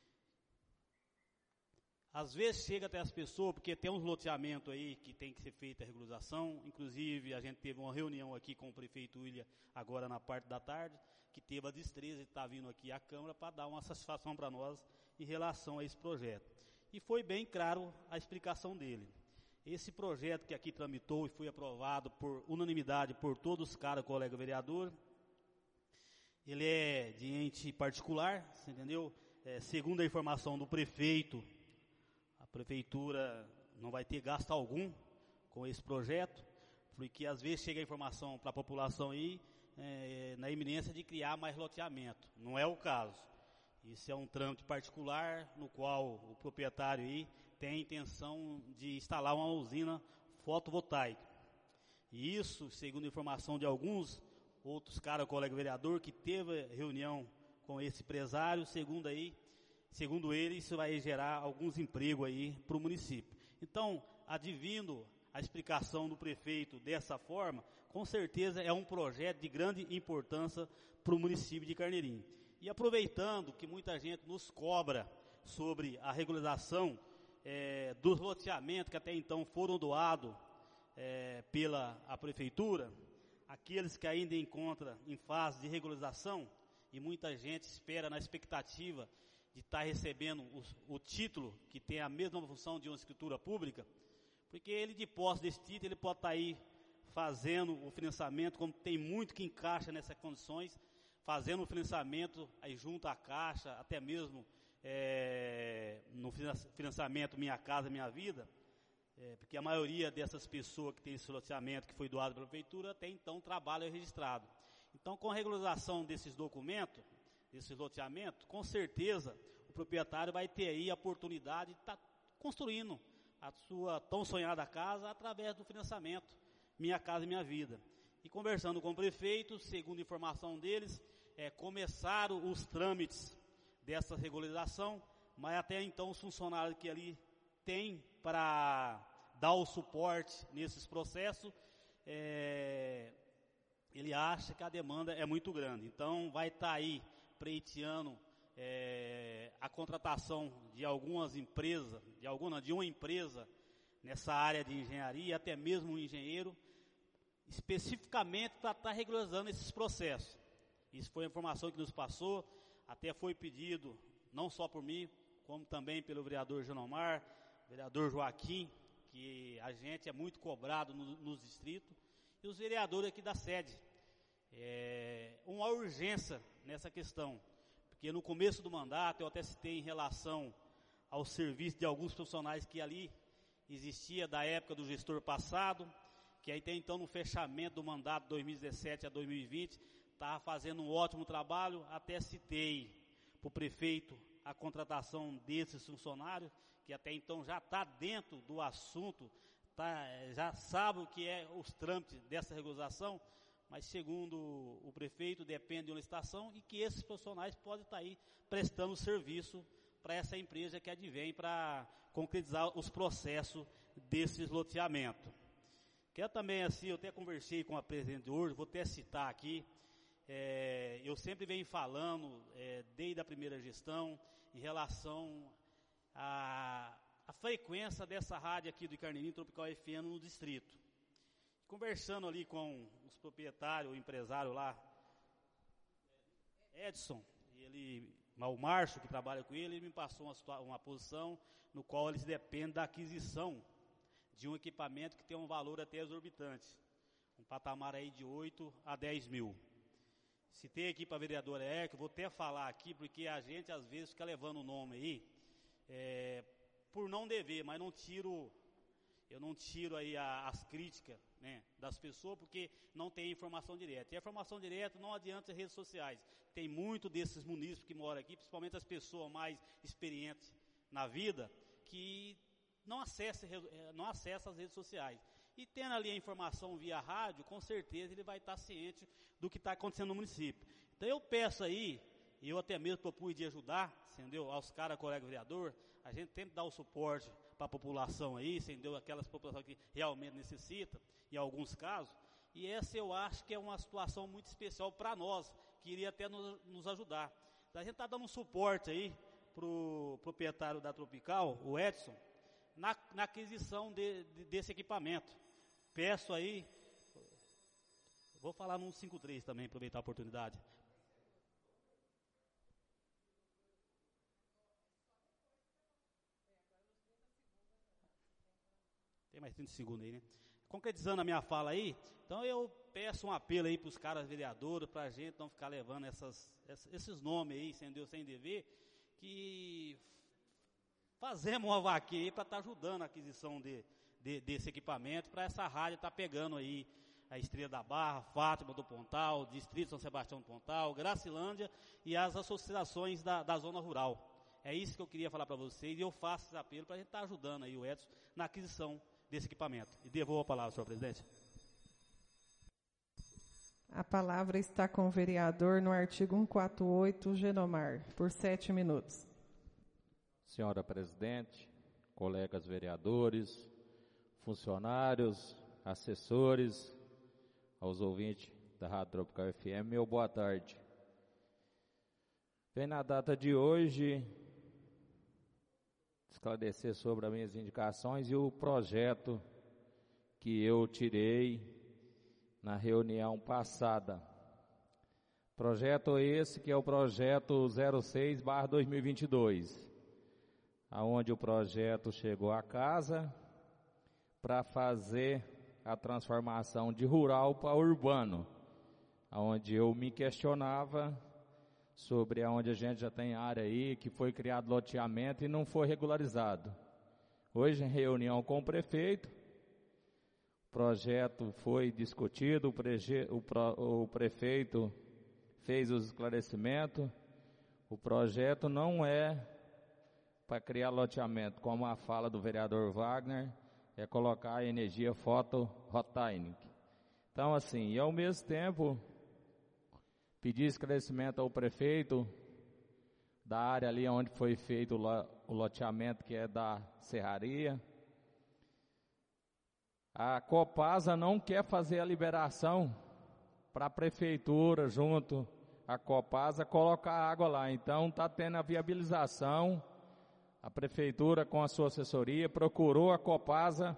Às vezes chega até as pessoas, porque tem uns loteamentos aí que tem que ser feita a regularização. Inclusive, a gente teve uma reunião aqui com o prefeito William, agora na parte da tarde, que teve a destreza de estar vindo aqui à Câmara para dar uma satisfação para nós em relação a esse projeto. E foi bem claro a explicação dele. Esse projeto que aqui tramitou e foi aprovado por unanimidade por todos os caras, colega vereador, ele é de ente particular, você entendeu? Segundo a informação do prefeito, a prefeitura não vai ter gasto algum com esse projeto, porque às vezes chega a informação para a população aí, na iminência de criar mais loteamento. Não é o caso. Isso é um trâmite particular, no qual o proprietário aí tem a intenção de instalar uma usina fotovoltaica. E isso, segundo a informação de alguns outros caras, colega vereador, que teve reunião com esse empresário, segundo ele, isso vai gerar alguns empregos aí para o município. Então, advindo a explicação do prefeito dessa forma, com certeza é um projeto de grande importância para o município de Carneirinho. E aproveitando que muita gente nos cobra sobre a regularização dos loteamentos que até então foram doados pela a prefeitura, aqueles que ainda encontram em fase de regularização, e muita gente espera na expectativa de estar recebendo o título, que tem a mesma função de uma escritura pública, porque ele, de posse desse título, ele pode estar aí fazendo o financiamento, como tem muito que encaixa nessas condições, fazendo o financiamento aí junto à Caixa, até mesmo no financiamento Minha Casa Minha Vida, porque a maioria dessas pessoas que tem esse loteamento que foi doado pela prefeitura, até então trabalho registrado. Então, com a regularização desses documentos, desses loteamentos, com certeza o proprietário vai ter aí a oportunidade de estar construindo a sua tão sonhada casa através do financiamento Minha Casa Minha Vida. E conversando com o prefeito, segundo informação deles, começaram os trâmites dessa regularização, mas até então os funcionários que ali têm para dar o suporte nesses processos, ele acha que a demanda é muito grande. Então vai estar aí pleiteando a contratação de algumas empresas, de uma empresa nessa área de engenharia, até mesmo um engenheiro, especificamente para estar regularizando esses processos. Isso foi a informação que nos passou, até foi pedido, não só por mim, como também pelo vereador Genomar, vereador Joaquim, que a gente é muito cobrado nos distritos, e os vereadores aqui da sede. Uma urgência nessa questão, porque no começo do mandato eu até citei em relação ao serviço de alguns profissionais que ali existia da época do gestor passado, que aí tem então no fechamento do mandato 2017 a 2020, estava fazendo um ótimo trabalho, até citei para o prefeito a contratação desses funcionários, que até então já está dentro do assunto, já sabe o que é os trâmites dessa regularização, mas segundo o prefeito depende de uma licitação e que esses profissionais podem estar aí prestando serviço para essa empresa que advém para concretizar os processos desses loteamentos. Quero também, assim, eu até conversei com a presidente hoje, vou até citar aqui, eu sempre venho falando, desde a primeira gestão, em relação à frequência dessa rádio aqui do Carneirinho Tropical FM no distrito. Conversando ali com os proprietários, o empresário lá, Edson, o Márcio, que trabalha com ele me passou uma posição no qual eles dependem da aquisição de um equipamento que tem um valor até exorbitante, um patamar aí de 8 a 10 mil. Citei aqui para a vereadora Érica, vou até falar aqui, porque a gente às vezes fica levando o nome aí, por não dever, mas eu não tiro aí as críticas, né, das pessoas, porque não tem informação direta. E a informação direta não adianta as redes sociais. Tem muito desses munícipes que moram aqui, principalmente as pessoas mais experientes na vida, que não acessam as redes sociais. E tendo ali a informação via rádio, com certeza ele vai estar ciente do que está acontecendo no município. Então eu peço aí, eu até mesmo propus de ajudar, entendeu, aos caras, colega vereador, a gente tenta dar o suporte para a população aí, entendeu, aquelas populações que realmente necessitam, em alguns casos, e essa eu acho que é uma situação muito especial para nós, que iria até nos ajudar. Então, a gente está dando um suporte aí para o proprietário da Tropical, o Edson, na aquisição desse equipamento. Peço aí, vou falar no 153 também, aproveitar a oportunidade. Tem mais 30 segundos aí, né? Concretizando a minha fala aí, então eu peço um apelo aí para os caras vereadores, para a gente não ficar levando esses nomes aí, sem dever, que fazemos uma vaquinha aí para estar ajudando a aquisição desse equipamento, para essa rádio estar pegando aí a Estrela da Barra, Fátima do Pontal, Distrito São Sebastião do Pontal, Gracilândia e as associações da zona rural. É isso que eu queria falar para vocês e eu faço esse apelo para a gente estar ajudando aí o Edson na aquisição desse equipamento. E devolvo a palavra, senhor presidente. A palavra está com o vereador no artigo 148, Genomar, por 7 minutos. Senhora presidente, colegas vereadores, funcionários, assessores, aos ouvintes da Rádio Tropical FM, meu boa tarde. Vem na data de hoje esclarecer sobre as minhas indicações e o projeto que eu tirei na reunião passada. Projeto esse que é o projeto 06/2022, aonde o projeto chegou à casa para fazer a transformação de rural para urbano, aonde eu me questionava sobre aonde a gente já tem área aí que foi criado loteamento e não foi regularizado. Hoje, em reunião com o prefeito, o projeto foi discutido, o prefeito fez os esclarecimentos. O projeto não é para criar loteamento, como a fala do vereador Wagner, é colocar a energia fotovoltaica. Então, assim, e ao mesmo tempo, pedir esclarecimento ao prefeito da área ali onde foi feito o loteamento, que é da serraria. A Copasa não quer fazer a liberação para a prefeitura, junto à Copasa, colocar água lá. Então está tendo a viabilização. A prefeitura, com a sua assessoria, procurou a Copasa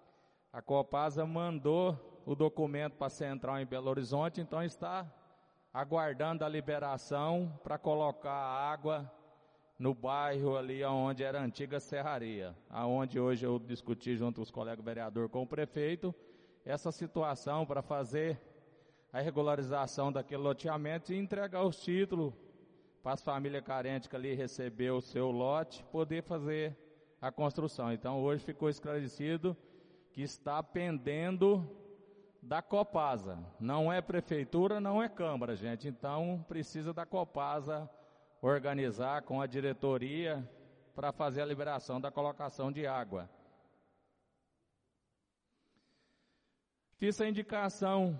mandou o documento para a Central em Belo Horizonte, então está aguardando a liberação para colocar água no bairro ali onde era a antiga serraria, aonde hoje eu discuti junto com os colegas vereadores com o prefeito, essa situação para fazer a regularização daquele loteamento e entregar os títulos para as famílias carentes que ali receber o seu lote, poder fazer a construção. Então hoje ficou esclarecido que está pendendo da Copasa, não é prefeitura, não é Câmara, gente. Então precisa da Copasa organizar com a diretoria para fazer a liberação da colocação de água. Fiz a indicação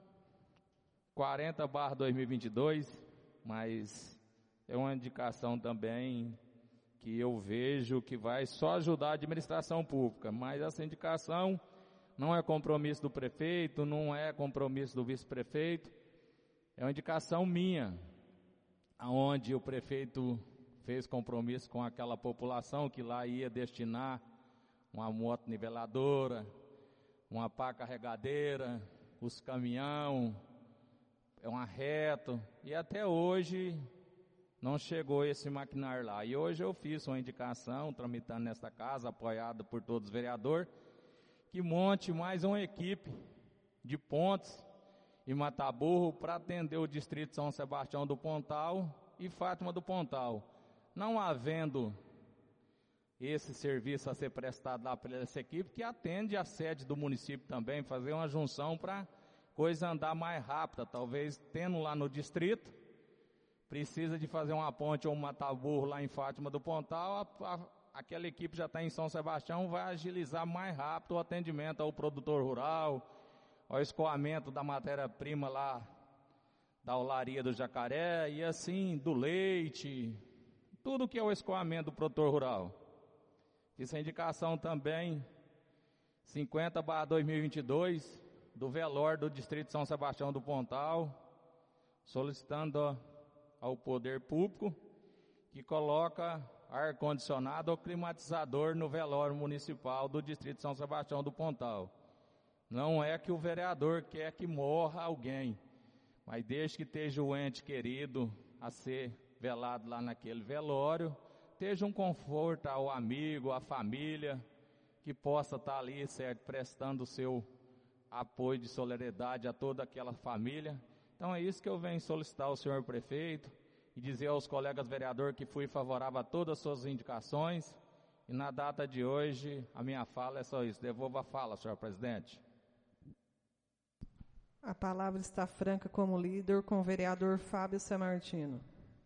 40/2022, mas é uma indicação também que eu vejo que vai só ajudar a administração pública, mas essa indicação não é compromisso do prefeito, não é compromisso do vice-prefeito, é uma indicação minha, onde o prefeito fez compromisso com aquela população que lá ia destinar uma moto niveladora, uma pá carregadeira, os caminhão, uma reto, e até hoje não chegou esse maquinário lá. E hoje eu fiz uma indicação, tramitando nesta casa, apoiado por todos os vereadores, que monte mais uma equipe de Pontes e Mataburro para atender o distrito São Sebastião do Pontal e Fátima do Pontal. Não havendo esse serviço a ser prestado lá por essa equipe, que atende a sede do município também, fazer uma junção para coisa andar mais rápida, talvez tendo lá no distrito, precisa de fazer uma ponte ou um mataburro lá em Fátima do Pontal, aquela equipe já está em São Sebastião, vai agilizar mais rápido o atendimento ao produtor rural, ao escoamento da matéria-prima lá da olaria do jacaré e assim do leite, tudo que é o escoamento do produtor rural. Fiz a indicação também 50/2022 do velório do distrito de São Sebastião do Pontal, solicitando ao poder público que coloca ar-condicionado ou climatizador no velório municipal do distrito de São Sebastião do Pontal. Não é que o vereador quer que morra alguém, mas desde que esteja o ente querido a ser velado lá naquele velório, esteja um conforto ao amigo, à família, que possa estar ali, certo, prestando o seu apoio de solidariedade a toda aquela família. Então é isso que eu venho solicitar ao senhor prefeito e dizer aos colegas vereadores que fui favorável a todas as suas indicações. E na data de hoje, a minha fala é só isso. Devolva a fala, senhor presidente. A palavra está franca como líder com o vereador Fábio Samartino.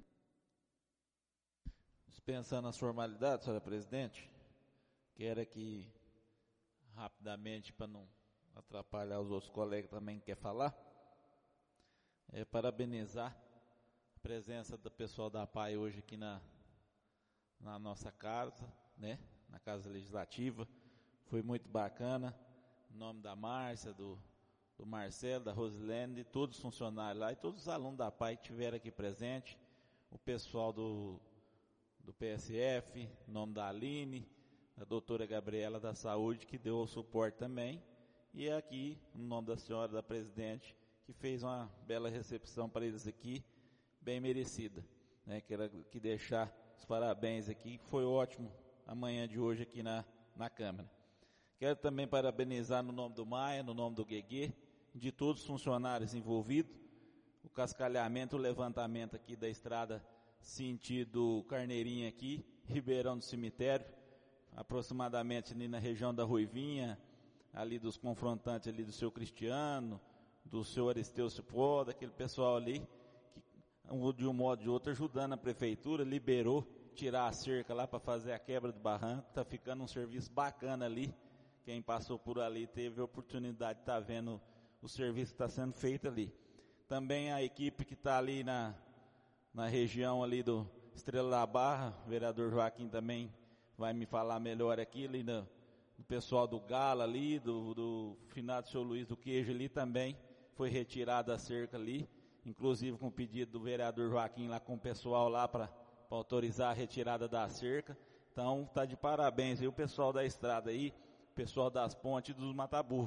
Dispensando as formalidades, senhora presidente, quero aqui, rapidamente, para não atrapalhar os outros colegas também que querem falar, parabenizar a presença do pessoal da PAI hoje aqui na nossa casa, né, na Casa Legislativa. Foi muito bacana, em nome da Márcia, do Marcelo, da Rosilene, de todos os funcionários lá e todos os alunos da PAI que estiveram aqui presentes, o pessoal do PSF, em nome da Aline, a doutora Gabriela da Saúde, que deu o suporte também, e é aqui, no nome da senhora, da presidente, que fez uma bela recepção para eles aqui, bem merecida, né? Quero aqui deixar os parabéns aqui, foi ótimo a manhã de hoje aqui na Câmara. Quero também parabenizar no nome do Maia, no nome do Gueguê, de todos os funcionários envolvidos, o cascalhamento, o levantamento aqui da estrada sentido Carneirinho aqui, Ribeirão do Cemitério, aproximadamente ali na região da Ruivinha, ali dos confrontantes ali do seu Cristiano, do seu Aristeu Cipó, daquele pessoal ali, que de um modo ou de outro ajudando a prefeitura, liberou, tirar a cerca lá para fazer a quebra do barranco, está ficando um serviço bacana ali, quem passou por ali teve a oportunidade de estar vendo o serviço que está sendo feito ali. Também a equipe que está ali na região ali do Estrela da Barra, o vereador Joaquim também vai me falar melhor aqui, ali do pessoal do Gala ali, do finado seu Luiz do Queijo ali também, foi retirada a cerca ali, inclusive com o pedido do vereador Joaquim lá com o pessoal lá para autorizar a retirada da cerca. Então está de parabéns aí o pessoal da estrada aí, o pessoal das pontes e dos Mataburro.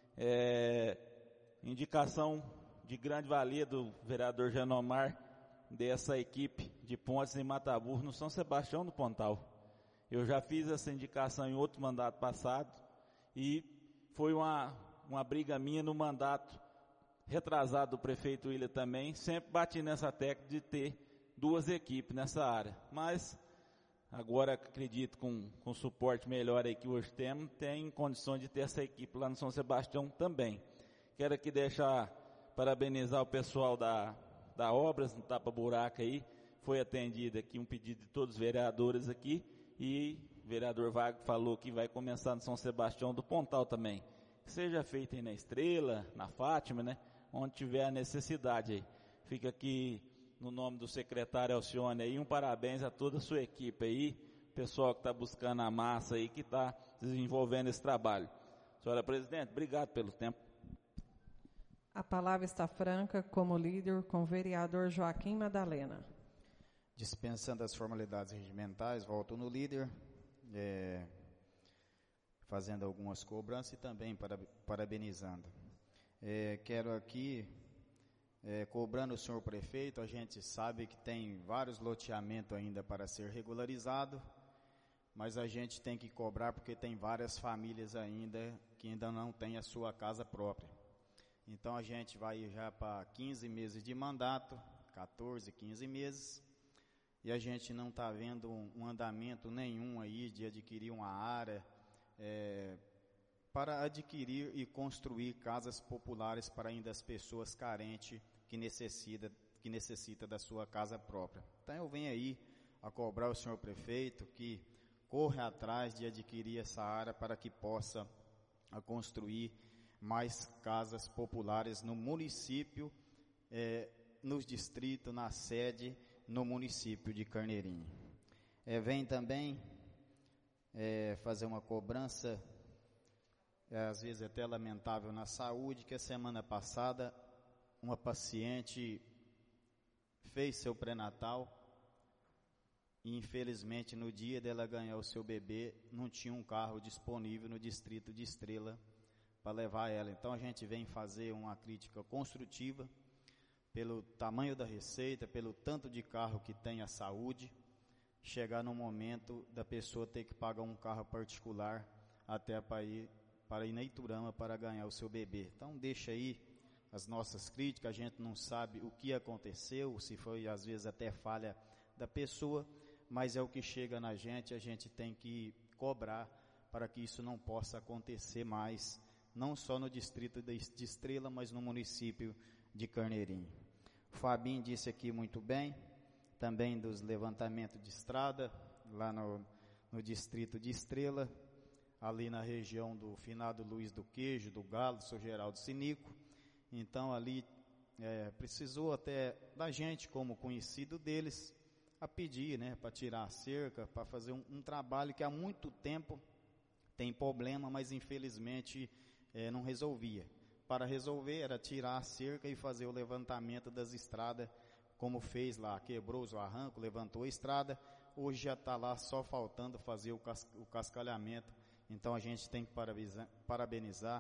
Indicação de grande valia do vereador Janomar, dessa equipe de pontes em Mataburro, no São Sebastião do Pontal. Eu já fiz essa indicação em outro mandato passado e foi uma briga minha no mandato retrasado do prefeito William também, sempre bati nessa tecla de ter duas equipes nessa área, mas agora acredito com suporte melhor aí que hoje temos, tem condições de ter essa equipe lá no São Sebastião também. Quero aqui parabenizar o pessoal da Obras, no Tapa Buraco aí, foi atendido aqui um pedido de todos os vereadores aqui, e o vereador Wagner falou que vai começar no São Sebastião do Pontal também, que seja feito aí na Estrela, na Fátima, né, onde tiver a necessidade aí. Fica aqui no nome do secretário Alcione aí, um parabéns a toda a sua equipe aí, pessoal que está buscando a massa aí, que está desenvolvendo esse trabalho. Senhora Presidente, obrigado pelo tempo. A palavra está franca, como líder, com o vereador Joaquim Madalena. Dispensando as formalidades regimentais, volto no líder, fazendo algumas cobranças e também parabenizando. Quero aqui, cobrando o senhor prefeito, a gente sabe que tem vários loteamentos ainda para ser regularizado, mas a gente tem que cobrar porque tem várias famílias ainda que ainda não têm a sua casa própria. Então a gente vai já para 15 meses de mandato, 14, 15 meses, e a gente não está vendo um andamento nenhum aí de adquirir uma área para adquirir e construir casas populares para ainda as pessoas carentes que necessita da sua casa própria. Então eu venho aí a cobrar o senhor prefeito que corre atrás de adquirir essa área para que possa construir mais casas populares no município, nos distritos, na sede, no município de Carneirinho. Vem também fazer uma cobrança, às vezes até lamentável na saúde, que a semana passada uma paciente fez seu pré-natal e infelizmente no dia dela ganhar o seu bebê não tinha um carro disponível no distrito de Estrela para levar ela. Então a gente vem fazer uma crítica construtiva pelo tamanho da receita, pelo tanto de carro que tem a saúde, chegar no momento da pessoa ter que pagar um carro particular até para ir na Iturama para ganhar o seu bebê. Então deixa aí as nossas críticas, a gente não sabe o que aconteceu, se foi às vezes até falha da pessoa, mas é o que chega na gente, a gente tem que cobrar para que isso não possa acontecer mais, não só no distrito de Estrela, mas no município de Carneirinho. O Fabinho disse aqui muito bem, também dos levantamentos de estrada, lá no distrito de Estrela, ali na região do finado Luiz do Queijo, do Galo, do São Geraldo Sinico. Então ali precisou até da gente, como conhecido deles, a pedir, para tirar a cerca, para fazer um trabalho que há muito tempo tem problema, mas infelizmente não resolvia. Para resolver era tirar a cerca e fazer o levantamento das estradas, como fez lá, quebrou os barrancos, levantou a estrada, hoje já está lá só faltando fazer o cascalhamento. Então a gente tem que parabenizar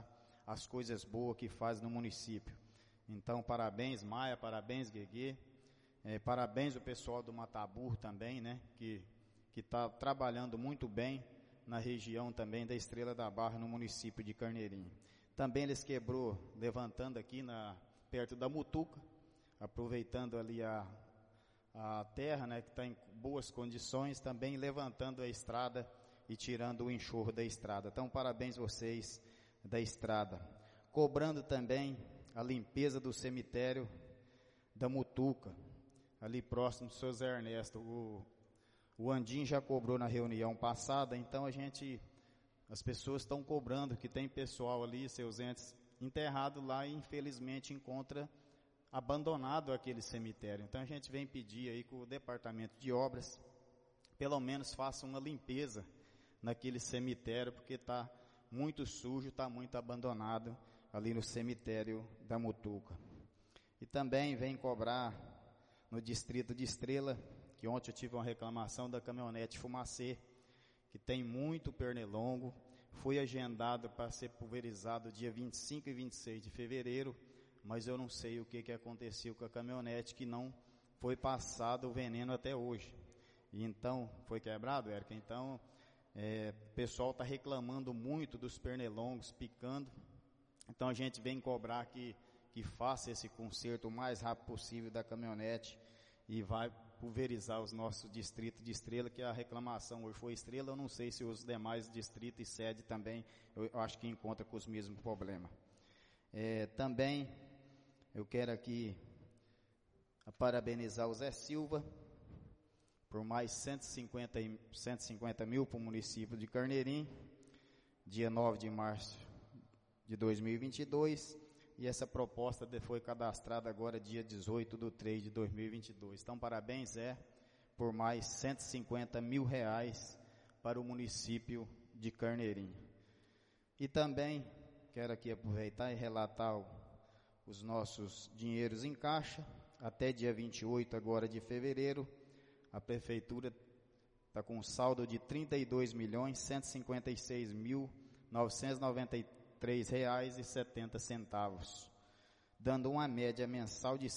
as coisas boas que faz no município. Então, parabéns, Maia, parabéns, Gueguê, parabéns o pessoal do Mataburro também, né, que está trabalhando muito bem na região também da Estrela da Barra, no município de Carneirinho. Também eles quebrou, levantando aqui perto da Mutuca, aproveitando ali a terra, né, que está em boas condições, também levantando a estrada e tirando o enxurro da estrada. Então, parabéns vocês da estrada. Cobrando também a limpeza do cemitério da Mutuca, ali próximo do Sr. Zé Ernesto. O Andim já cobrou na reunião passada, então as pessoas estão cobrando, que tem pessoal ali, seus entes enterrados lá, e infelizmente encontra abandonado aquele cemitério. Então a gente vem pedir aí que o Departamento de Obras pelo menos faça uma limpeza naquele cemitério, porque está muito sujo, está muito abandonado ali no cemitério da Mutuca. E também vem cobrar no distrito de Estrela, que ontem eu tive uma reclamação da caminhonete Fumacê, que tem muito pernilongo, foi agendado para ser pulverizado dia 25 e 26 de fevereiro, mas eu não sei o que aconteceu com a caminhonete, que não foi passado o veneno até hoje. E então, foi quebrado, Érica? Então, o pessoal está reclamando muito dos pernilongos picando, então a gente vem cobrar que faça esse conserto o mais rápido possível da caminhonete e vai pulverizar os nossos distritos de Estrela, que a reclamação hoje foi Estrela. Eu não sei se os demais distritos e sede também, eu acho que encontra com os mesmos problemas. Também eu quero aqui parabenizar o Zé Silva por mais 150 mil para o município de Carneirinho, dia 9 de março de 2022, e essa proposta foi cadastrada agora dia 18/3 de 2022. Então, parabéns, Zé, por mais 150 mil reais para o município de Carneirinho. E também quero aqui aproveitar e relatar os nossos dinheiros em caixa. Até dia 28 agora de fevereiro, a prefeitura está com um saldo de R$ 32.156.993,70, dando uma média mensal de R$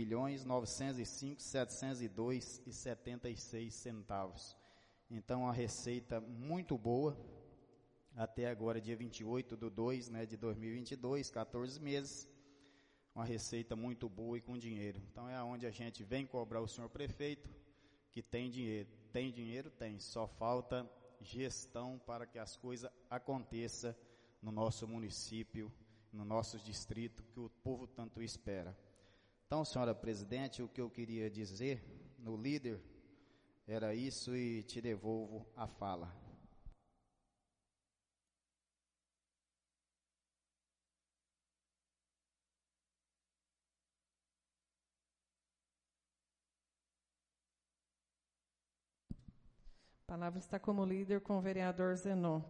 5.905.702,76. Então, a receita muito boa, até agora, dia 28/2, né, de 2022, 14 meses, uma receita muito boa e com dinheiro. Então, é onde a gente vem cobrar o senhor prefeito, que tem dinheiro. Tem dinheiro? Tem. Só falta gestão para que as coisas aconteçam no nosso município, no nosso distrito, que o povo tanto espera. Então, senhora presidente, o que eu queria dizer no líder era isso, e te devolvo a fala. A palavra está como líder com o vereador Zenon.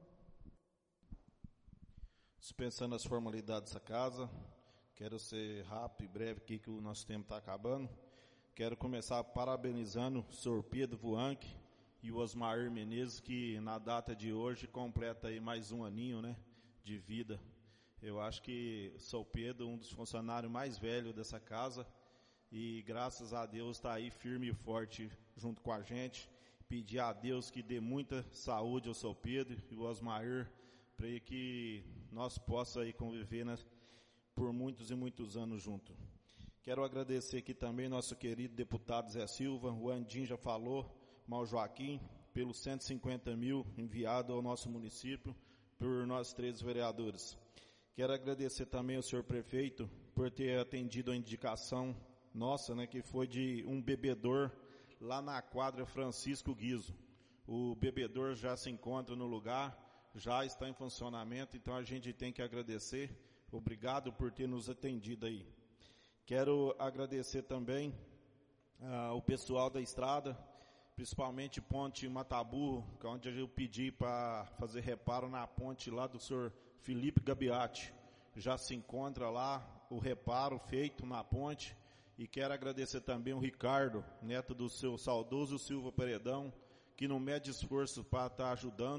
Dispensando as formalidades da casa, quero ser rápido e breve aqui, que o nosso tempo está acabando. Quero começar parabenizando o senhor Pedro Vuanck e o Osmar Menezes, que na data de hoje completa aí mais um aninho, né, de vida. Eu acho que o senhor Pedro, um dos funcionários mais velhos dessa casa, e graças a Deus está aí firme e forte junto com a gente. Pedir a Deus que dê muita saúde ao seu Pedro e ao Osmar, para que nós possamos aí conviver, né, por muitos e muitos anos juntos. Quero agradecer aqui também nosso querido deputado Zé Silva, o Andim já falou, Mal Joaquim, pelos 150 mil enviados ao nosso município por nós 13 vereadores. Quero agradecer também ao senhor prefeito por ter atendido a indicação nossa, né, que foi de um bebedor lá na quadra Francisco Guizo. O bebedor já se encontra no lugar, já está em funcionamento, então a gente tem que agradecer. Obrigado por ter nos atendido aí. Quero agradecer também o pessoal da estrada, principalmente Ponte Mataburro, que é onde eu pedi para fazer reparo na ponte lá do senhor Felipe Gabiati. Já se encontra lá o reparo feito na ponte. E quero agradecer também o Ricardo, neto do seu saudoso Silva Paredão, que não mede esforço para estar ajudando,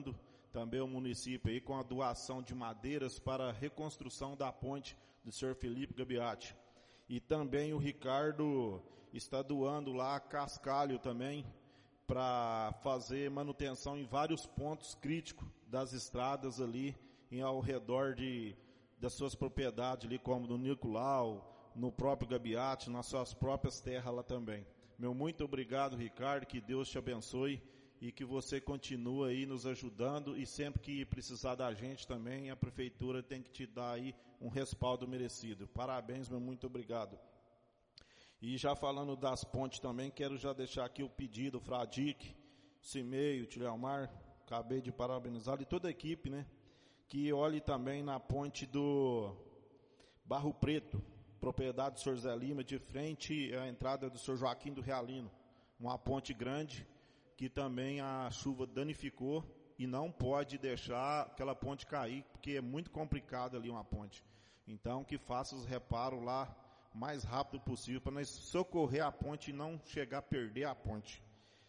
também o município aí com a doação de madeiras para a reconstrução da ponte do senhor Felipe Gabiati. E também o Ricardo está doando lá cascalho também para fazer manutenção em vários pontos críticos das estradas ali ao redor das suas propriedades ali, como no Nicolau, no próprio Gabiati, nas suas próprias terras lá também. Meu muito obrigado, Ricardo, que Deus te abençoe e que você continue aí nos ajudando, e sempre que precisar da gente também, a prefeitura tem que te dar aí um respaldo merecido. Parabéns, meu muito obrigado. E já falando das pontes também, quero já deixar aqui o pedido, o Fradique, Cimeio, Tiliamar, acabei de parabenizar, e toda a equipe, né, que olhe também na ponte do Barro Preto, propriedade do senhor Zé Lima, de frente à entrada do senhor Joaquim do Realino, uma ponte grande, que também a chuva danificou e não pode deixar aquela ponte cair, porque é muito complicado ali uma ponte. Então, que faça os reparos lá o mais rápido possível, para nós socorrer a ponte e não chegar a perder a ponte.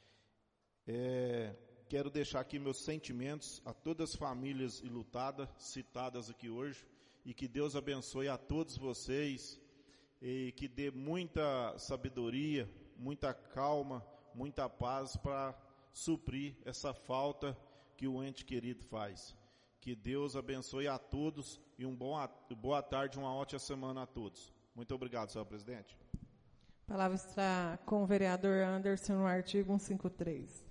Quero deixar aqui meus sentimentos a todas as famílias enlutadas, citadas aqui hoje, e que Deus abençoe a todos vocês, e que dê muita sabedoria, muita calma, muita paz para suprir essa falta que o ente querido faz. Que Deus abençoe a todos e boa tarde, uma ótima semana a todos. Muito obrigado, senhor presidente. A palavra está com o vereador Anderson no artigo 153.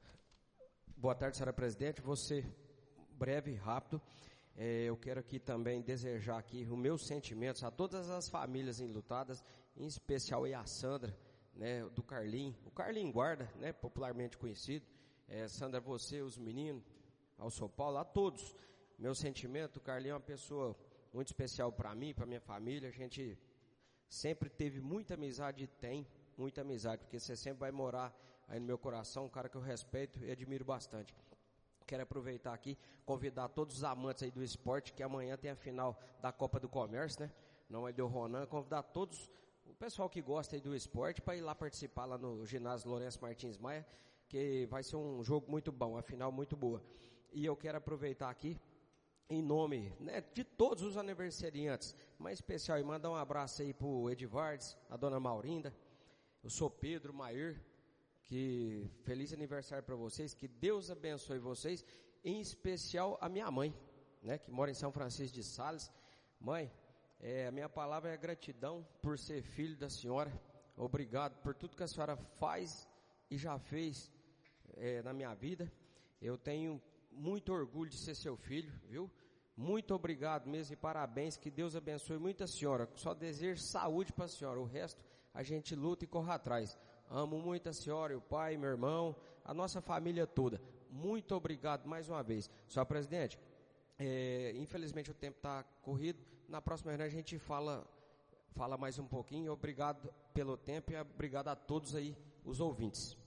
Boa tarde, senhora presidente. Vou ser breve e rápido. Eu quero aqui também desejar aqui os meus sentimentos a todas as famílias enlutadas, em especial a Sandra, né, do Carlinho, o Carlinho Guarda, né, popularmente conhecido. Sandra, você, os meninos, ao São Paulo, a todos. Meu sentimento, o Carlinho é uma pessoa muito especial para mim, para minha família. A gente sempre teve muita amizade e tem muita amizade, porque você sempre vai morar aí no meu coração, um cara que eu respeito e admiro bastante. Quero aproveitar aqui, convidar todos os amantes aí do esporte, que amanhã tem a final da Copa do Comércio, né? Não é do Ronan, convidar todos, o pessoal que gosta aí do esporte, para ir lá participar lá no ginásio Lourenço Martins Maia, que vai ser um jogo muito bom, uma final muito boa. E eu quero aproveitar aqui, em nome, né, de todos os aniversariantes, mais especial, e mandar um abraço aí pro Edivardes, a dona Maurinda, eu sou Pedro Mair, que feliz aniversário para vocês, que Deus abençoe vocês, em especial a minha mãe, né, que mora em São Francisco de Sales. Mãe, a minha palavra é gratidão por ser filho da senhora, obrigado por tudo que a senhora faz e já fez na minha vida. Eu tenho muito orgulho de ser seu filho, viu? Muito obrigado mesmo e parabéns, que Deus abençoe muito a senhora. Só desejo saúde para a senhora, o resto a gente luta e corre atrás. Amo muito a senhora, o pai, meu irmão, a nossa família toda. Muito obrigado mais uma vez. Senhor presidente, infelizmente o tempo está corrido. Na próxima reunião a gente fala mais um pouquinho. Obrigado pelo tempo e obrigado a todos aí, os ouvintes.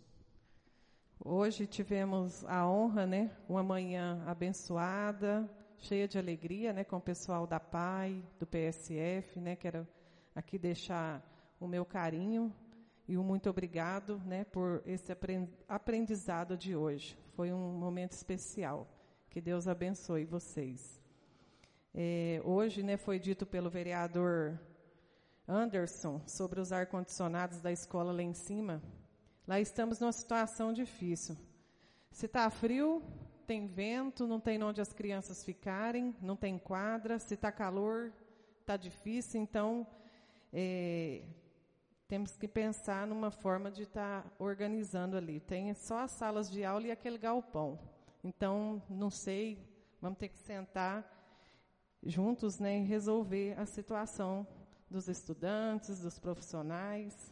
Hoje tivemos a honra, né, uma manhã abençoada, cheia de alegria, né, com o pessoal da PAI, do PSF, né, quero aqui deixar o meu carinho e um muito obrigado, né, por esse aprendizado de hoje. Foi um momento especial. Que Deus abençoe vocês. Hoje, né, foi dito pelo vereador Anderson sobre os ar-condicionados da escola lá em cima. Lá estamos numa situação difícil. Se está frio, tem vento, não tem onde as crianças ficarem, não tem quadra. Se está calor, está difícil. Então, temos que pensar numa forma de estar organizando ali. Tem só as salas de aula e aquele galpão. Então, não sei, vamos ter que sentar juntos, né, e resolver a situação dos estudantes, dos profissionais.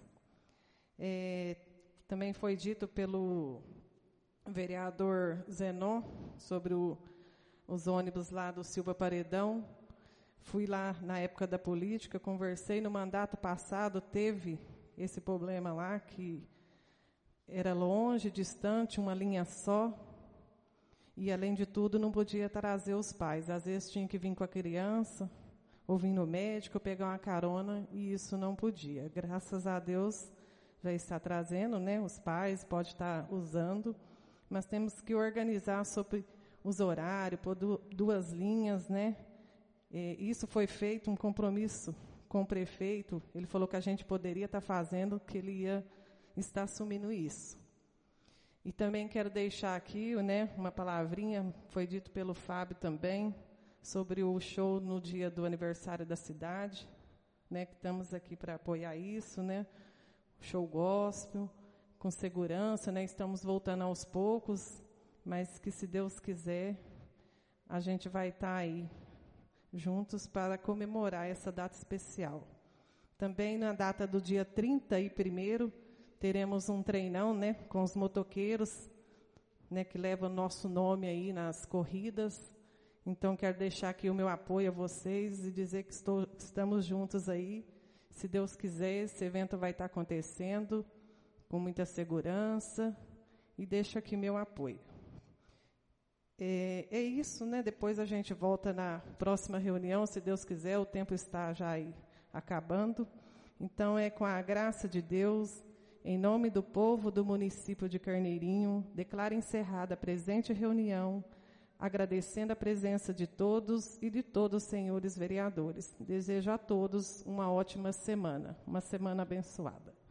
Também foi dito pelo vereador Zenon sobre os ônibus lá do Silva Paredão. Fui lá na época da política, conversei. No mandato passado teve esse problema lá, que era longe, distante, uma linha só. E, além de tudo, não podia trazer os pais. Às vezes tinha que vir com a criança, ou vir no médico, pegar uma carona, e isso não podia. Graças a Deus já está trazendo, né? Os pais, pode estar usando, mas temos que organizar sobre os horários, pôr 2 linhas, né? Isso foi feito um compromisso com o prefeito. Ele falou que a gente poderia estar fazendo, que ele ia estar assumindo isso. E também quero deixar aqui, né, uma palavrinha, foi dito pelo Fábio também, sobre o show no dia do aniversário da cidade, né, que estamos aqui para apoiar isso, né, show gospel, com segurança, né, estamos voltando aos poucos, mas que, se Deus quiser, a gente vai estar aí juntos para comemorar essa data especial. Também na data do dia 31º, teremos um treinão, né, com os motoqueiros, né, que levam o nosso nome aí nas corridas. Então, quero deixar aqui o meu apoio a vocês e dizer que estamos juntos aí. Se Deus quiser, esse evento vai estar acontecendo com muita segurança, e deixo aqui meu apoio. É isso, né? Depois a gente volta na próxima reunião, se Deus quiser, o tempo está já aí acabando. Então, com a graça de Deus, em nome do povo do município de Carneirinho, declaro encerrada a presente reunião, agradecendo a presença de todos e de todos os senhores vereadores. Desejo a todos uma ótima semana, uma semana abençoada.